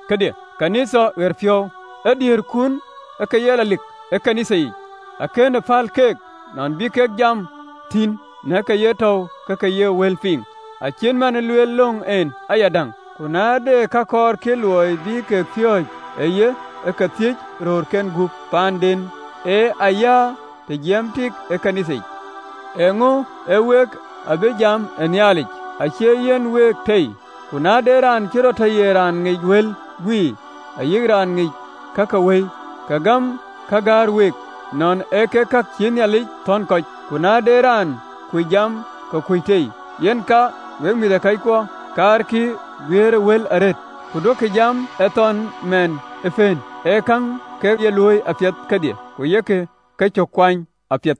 kade kanisa werfyo edir kun ekayela lik ekanisa yi akene fal kek non bi kek jam tin ne kayeto kakaye welfing achen man luel long en ayadang kunade kakor keloi bi kek fyoj eye ekathich ror ken gup pandin aya te jamtik ekanisa yi engo ewek abejam enyalik ache yen wek tei kunade ran kiro tayeran ngi wel gwi ayigran ngi kakawei kagam kagar wek non eke kak chinyali ton koch kunade ran kujam ko kuitei yen ka weg mi da kai ko kar ki wer wel aret kudoke jam eton men efen ekang ke yeloi apiat kadie ku yeke ke chokwan apiat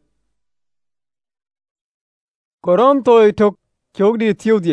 Koronto tok chogdi thiudi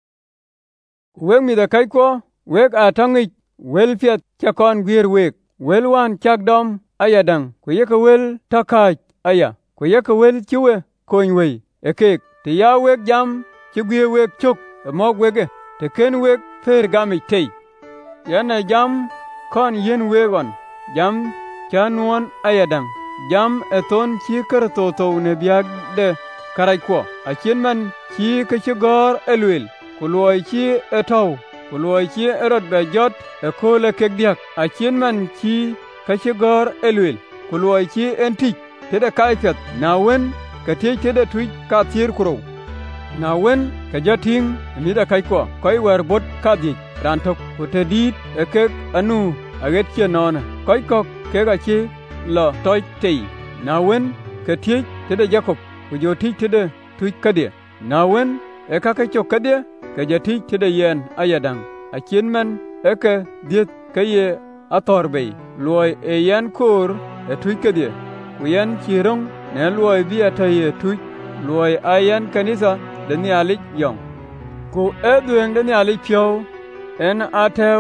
weg mi da kai ko weg atangi wel fiat chakon gwir weg wel wan chakdom ayadang ku yeke wel takaj aya ku yeke wel chiwe konwei ekek te ya weg jam chigwe weg chok mog wege te ken weg fer gami tei yana jam kon yen wegon jam chanuon ayadang jam eton chi karto ne biag de karai ko achen man chi kachigor elwel kuloi chi etaw kuloi chi erot be jot ekole kekdiak achen man chi kachigor elwel kuloi chi entik tede kaifet nawen katie tede tuj kathir kuro nawen kajating mida kaiko koi wer bot kadi rantok kutedit ekek anu aget chenona koi kok kegachi lo toy tei nawen katie tede jakob kujoti tede tuj kadie nawen ekakacho kadie kajati tede yen ayadang achen man eke diet kaye atorbei loy eyan kur etuj kadie kuyan chirong ne loy bi ataye tuj loy ayan kanisa deni alik yong ku eduen deni alik pyo en atew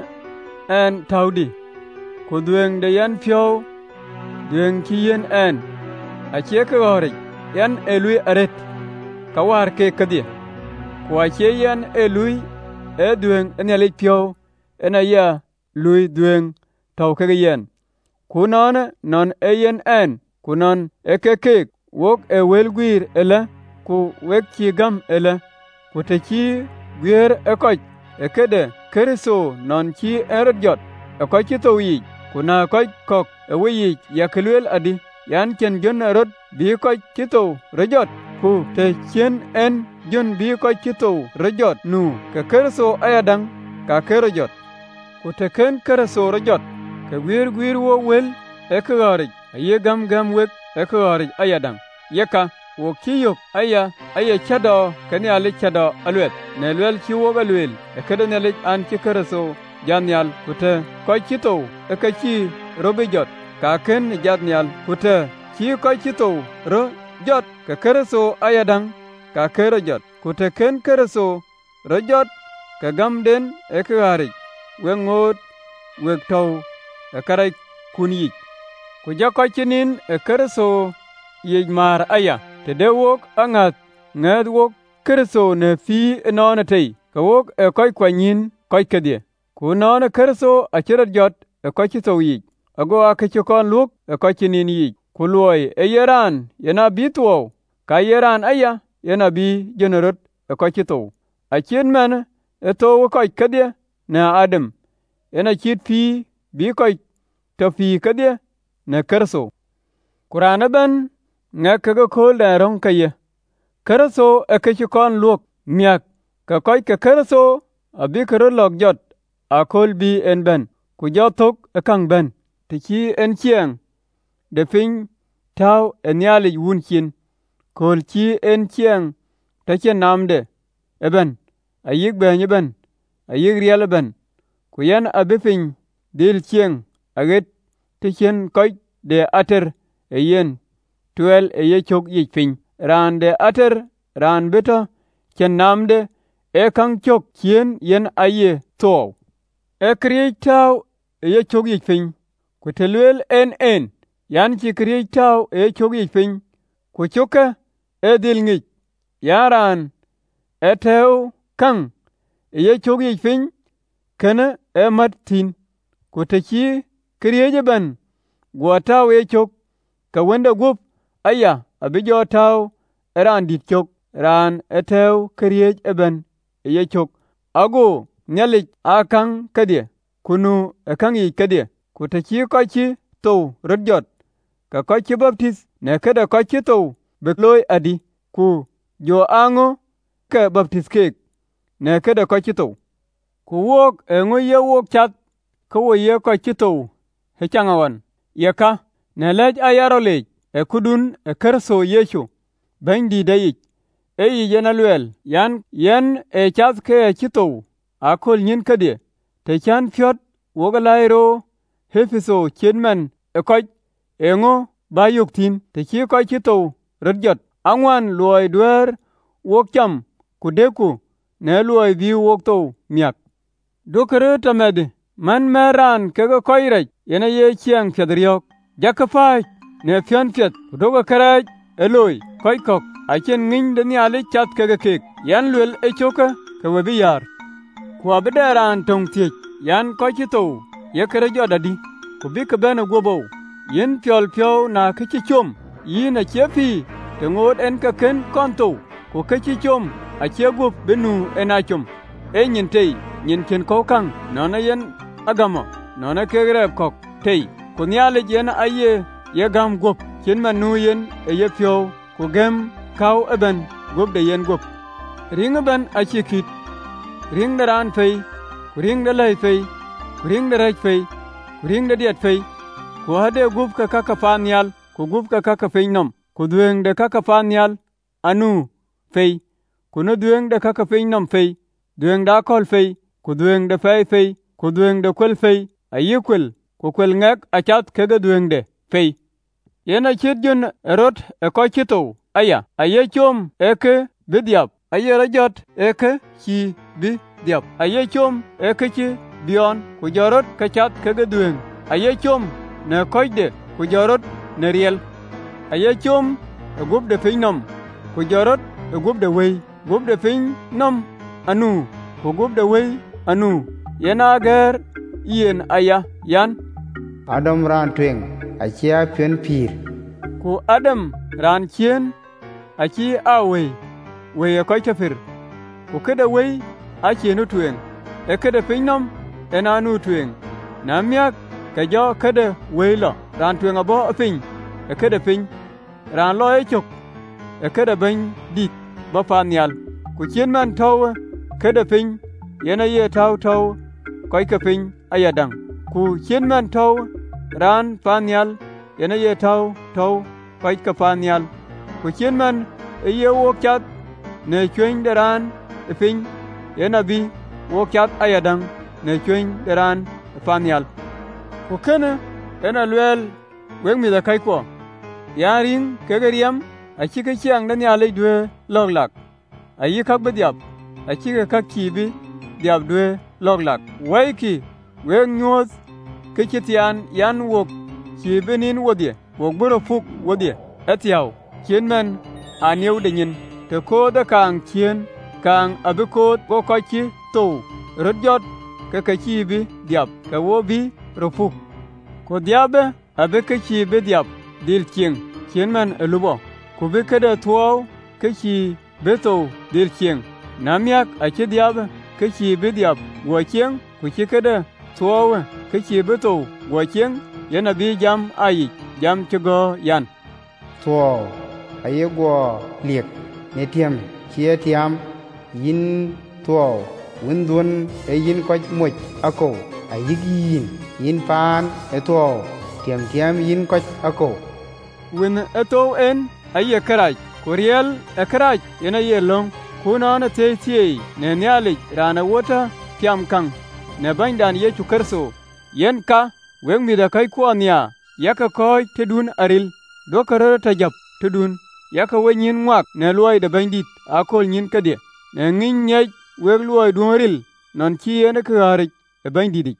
en taudi ku duen de yan pyo duen kiyen en ache ke hori yan elui aret kawar ke kadie ku ache yan elui eduen en alik pyo en aya lui duen taw ke yen kunon non eyen en kunon ekeke wok ewelguir ele ku wek chi gam ele ku te chi gwer ekoch ekede keriso non chi erjot ekoch to yi kuna koch kok ewi yakelwel adi yan chen jon rod bi koch to rejot ku te chen en jon bi koch to rejot nu ke keriso ayadang ka kerjot ku te ken keriso rejot ke gwir wo wel ekagari aye gam wek ekagari ayadang yeka wo kiyok aya chado kani ale chado alwet ne lwel chiwo galwel ekede ne lej an chikaraso janyal kute ko chito ekachi robijot ka ken janyal kute chi ko chito ro jot ka karaso ayadang ka kerojot kute ken karaso rojot ka gamden ekagari wengot wektow ekarai kunyi kujako chinin ekaraso yejmar aya te de wok angat ngad wok kerso ne fi enona tei ka wok e koy kwanyin koy kedie ku nona kerso achirat jot e koy chito yi ago akechokon luk e koy chinin yi ku loy e yeran yena bitwo ka yeran aya yena bi jenerot e koy chito achin man e to koy kedie na adam yena chit fi bi koy to fi kedie ne kerso kurana ben nga kaga kol da rong kaye karaso ekechikon luok miak ka koy ka karaso abi karo lok jot a kol bi en ben ku jotok ekang ben tiki en chieng de pin taw enyali wun chin kol chi en chieng ta chen namde eben ayik benye ben ayik riel ben ku yan abi pin dil chieng aget tichen koy de ater eyen tuel eye chok yich piny ran de ater ran beto chen namde e kang chok chien yen aye tow e kriye taw eye chok yich piny ku telwel en yan chi kriye taw eye chok yich piny ku choke e dil ngich yaran e tew kang eye chok yich piny kene mat tin, ku ta chi kriye ban gwa taw ye chok, ka wenda gup aya abi jo taw ran dit chok, ran etew kriye ban ye chok, ago nyalit akang kadye, kunu akang yi kadye, ku ta chi ko chi to rot jot, ka ko chi baptis ne kada ko chi to beloy adi, ku jo ango ka baptis kek ne kada ko chi to, ku wok engo ye wok chat ko wo ye ko chi to he changawan ye ka ne lej ayaro lej e kudun e kerso yesu bandi dayik e yi jenalwel yan e chat ke chi to akol nyin kadye te chan fyot wogalairo hefiso chenman e ko engo ba yuk tin te chi ko chi to rajot angwan loy dwer wok cham kudeku ne loy bi wok to miak dokere tamede man meran kega koirej yena ye chiang fyadriok jakafai ne fyan fyat doga karaj eloy koy kok achen ngin de nyale chat kega kek yan lwel e choka ke webi yar ku abederan tong tiech yan ko chi to ye kere jodadi ku bi ke bena gobo yen pyol pyo na ke chi chom yi na chefi te ngod en ka ken konto ku ke chi chom a chegup benu enachom e nyin tei nyin ken ko kang nona yen agamo nona kegreb kok tei ku nyale yen aye ye gam gop chen manu yen e ye pyo ku gem kaw eben gop de yen gop ring ben a chikit ring de ran fei ku ring de lei fei ku ring de rech fei ku ring de diet fei ku hade gop ka ka fanyal ku gop ka ka feinom ku dueng de ka fanyal anu fei ku no dueng de ka feinom fei dueng da kol fei ku dueng de fei fei ku dueng de kwel fei ayikwel ku kwel ngak achat kega dueng de fei yena chit jun erot e ko chito aya aye chom eke bidyap aye rajot eke chi bi diap aye chom eke chi bion ku jorot kachat kega dueng aye chom ne koide ku jorot ne riel aye chom e gub de finom ku jorot e gub de wei gub de finom anu ku gub de wei anu yena ger yen aya yan Adam ran tweng achia pion pir ku Adam ran chien achi awe we ko chafir ku keda we achi nu tweng e keda finom enanu tweng namyak ka jo keda we lo ran tweng abo afin e keda fin ran lo e chok e keda ben dit ba fanyal ku chien man taw keda fin yena ye taw koy ka fin ayadang ku chien man taw ran fanyal yena ye taw koy ka fanyal ku chien man ye wok chat ne chwen deran fin yena bi wok chat ayadang ne chwen deran fanyal ku kene ena lwel wen mi da kai ko yaring kegeriam a chike chiang dan ya le dwe loglak ayi kak bediap a chike kak kibi diap dwe loglak waiki wen nyos ke chitian yan wok chibenin wodie wok buro fuk wodie etiaw chien men aneu de nyin te ko da kang chien kang abiko ko ko chi to rojot ke chibi diap ke wo bi rofuk ko diabe abeke chibi diap dil chien men elubo ku bi kede tuwaw ke chi beto dil chieng namyak a chi diab ke chi bi diab wo chieng ku chi kede tuwaw ke chi beto wo chieng yana bi jam ayi jam chigo yan tuwaw aye go liek ne tiam chia tiam yin tuwaw windun e yin ko moch ako ayigin yin pan e tuwaw tiam yin ko ako win eto en aye karaj kuriel e karaj yana ye long kuna na te ne nyali rana wota tiam kang ne bandan ye chukarso yen ka wen mi da kai ko nya yaka koy tedun aril do karo tajap tedun yaka wenyin ngwak ne loy de bandit akol nyin kade ne ngin nyej weg loy dunril non chi ene kare e bandidi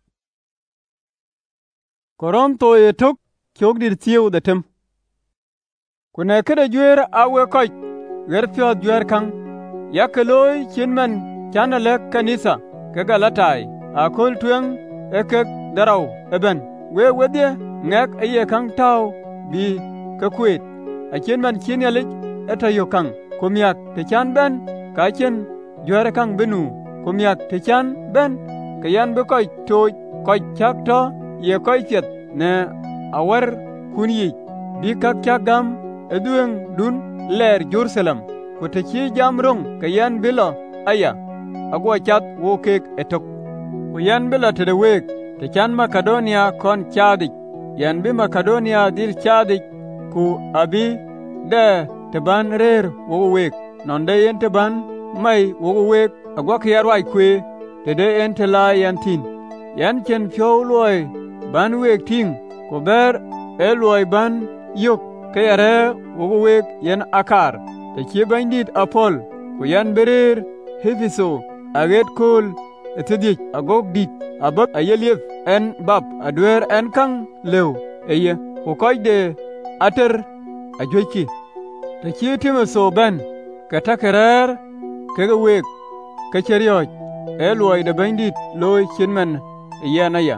koronto ye tok kyogdir tieu da tem kuna kada juer awe koy wer pyo juer kang yakaloy chinman chana le kanisa ke galatai akol tueng ekek darau eben we wedie ngek aye kang tau bi ka kwet achen man chen yalik etayo kang komiak te chan ben ka chen jwere kang benu komiak te chan ben kayan be koy to koy chak to ye koy chet ne awar kunyi bi kak chagam eduen dun ler Jerusalem ko te chi jam rong kayan bilo aya agwa chat wo kek etok ko yan bila te de wek te chan Makedonia kon chadi yan bi Makedonia dil chadi ku abi de te ban rer wo wek non de yen te ban mai wo wek agwa kyar wai kwe te de en te la yan tin yan chen pyo loy ban wek ting ko ber e loy ban yok kayare wo wek yan akar te chi bandit apol ko yan berer Hefiso aget kol etedi agog dit abab ayelief en bab adwer en kang lew eye ko koyde ater ajoiki te chi Timoso ben katakarer kega wek kacherioj eloy de bandit loy chinmen yanaya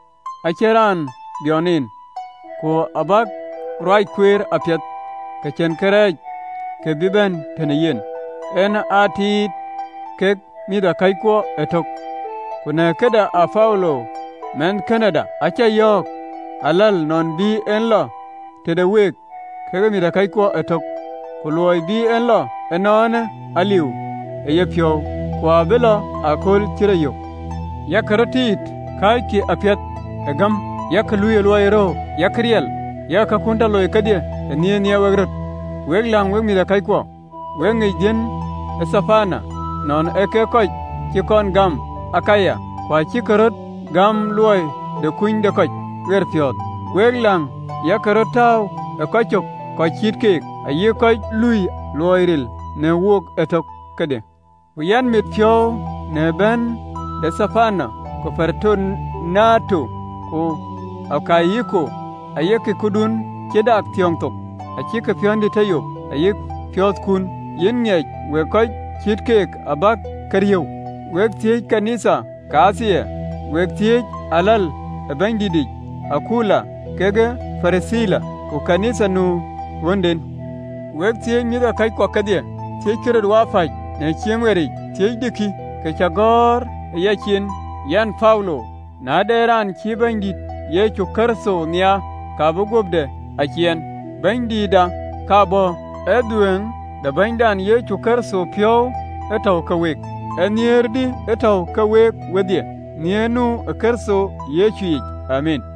acheran bionin ko abak roi kwer apyat kachen kerej ke biben teneyen en atit kek mida kaikwo etok kuna keda a Paulo men Canada acha yok alal non bi en lo tede wek kega mida kaikwo etok kuloi bi en lo enone aliu eyepyo kwa belo akol tirayo yakaratit kai ki apyat egam yakaluye loyero yakriel yakakunda loy kadie enia wegrat weglang weg mida kaikwo wengejen esafana non eke koch chikon gam akaya kwa chikarot gam loy de kuny de koch werthiot weglang yakarot tau e kochok koch chitkek aye koch lui loyril ne wok etok kade wiyan mit pyo ne ben de safana ko perton nato ko akayiko ayeke kudun kedak tiong tok achike pyondi tayop ayek pyot kun yen nyek we koch chitkek abak karyew wek tiej kanisa kaasiye wek tiej alal abandidik akula kege farisila ko kanisa nu wonden wek tiej mida kai kwa kadye tiej kired wafaj ne chiemweri tiej diki ke chagor yakin yan Paulo na deran chi bandit ye chukarso nia kabugobde akien bandida kabo eduen da bandan ye chukarso pyo etaw kawek enierdi etaw kawek wedye nienu akarso ye chuij amin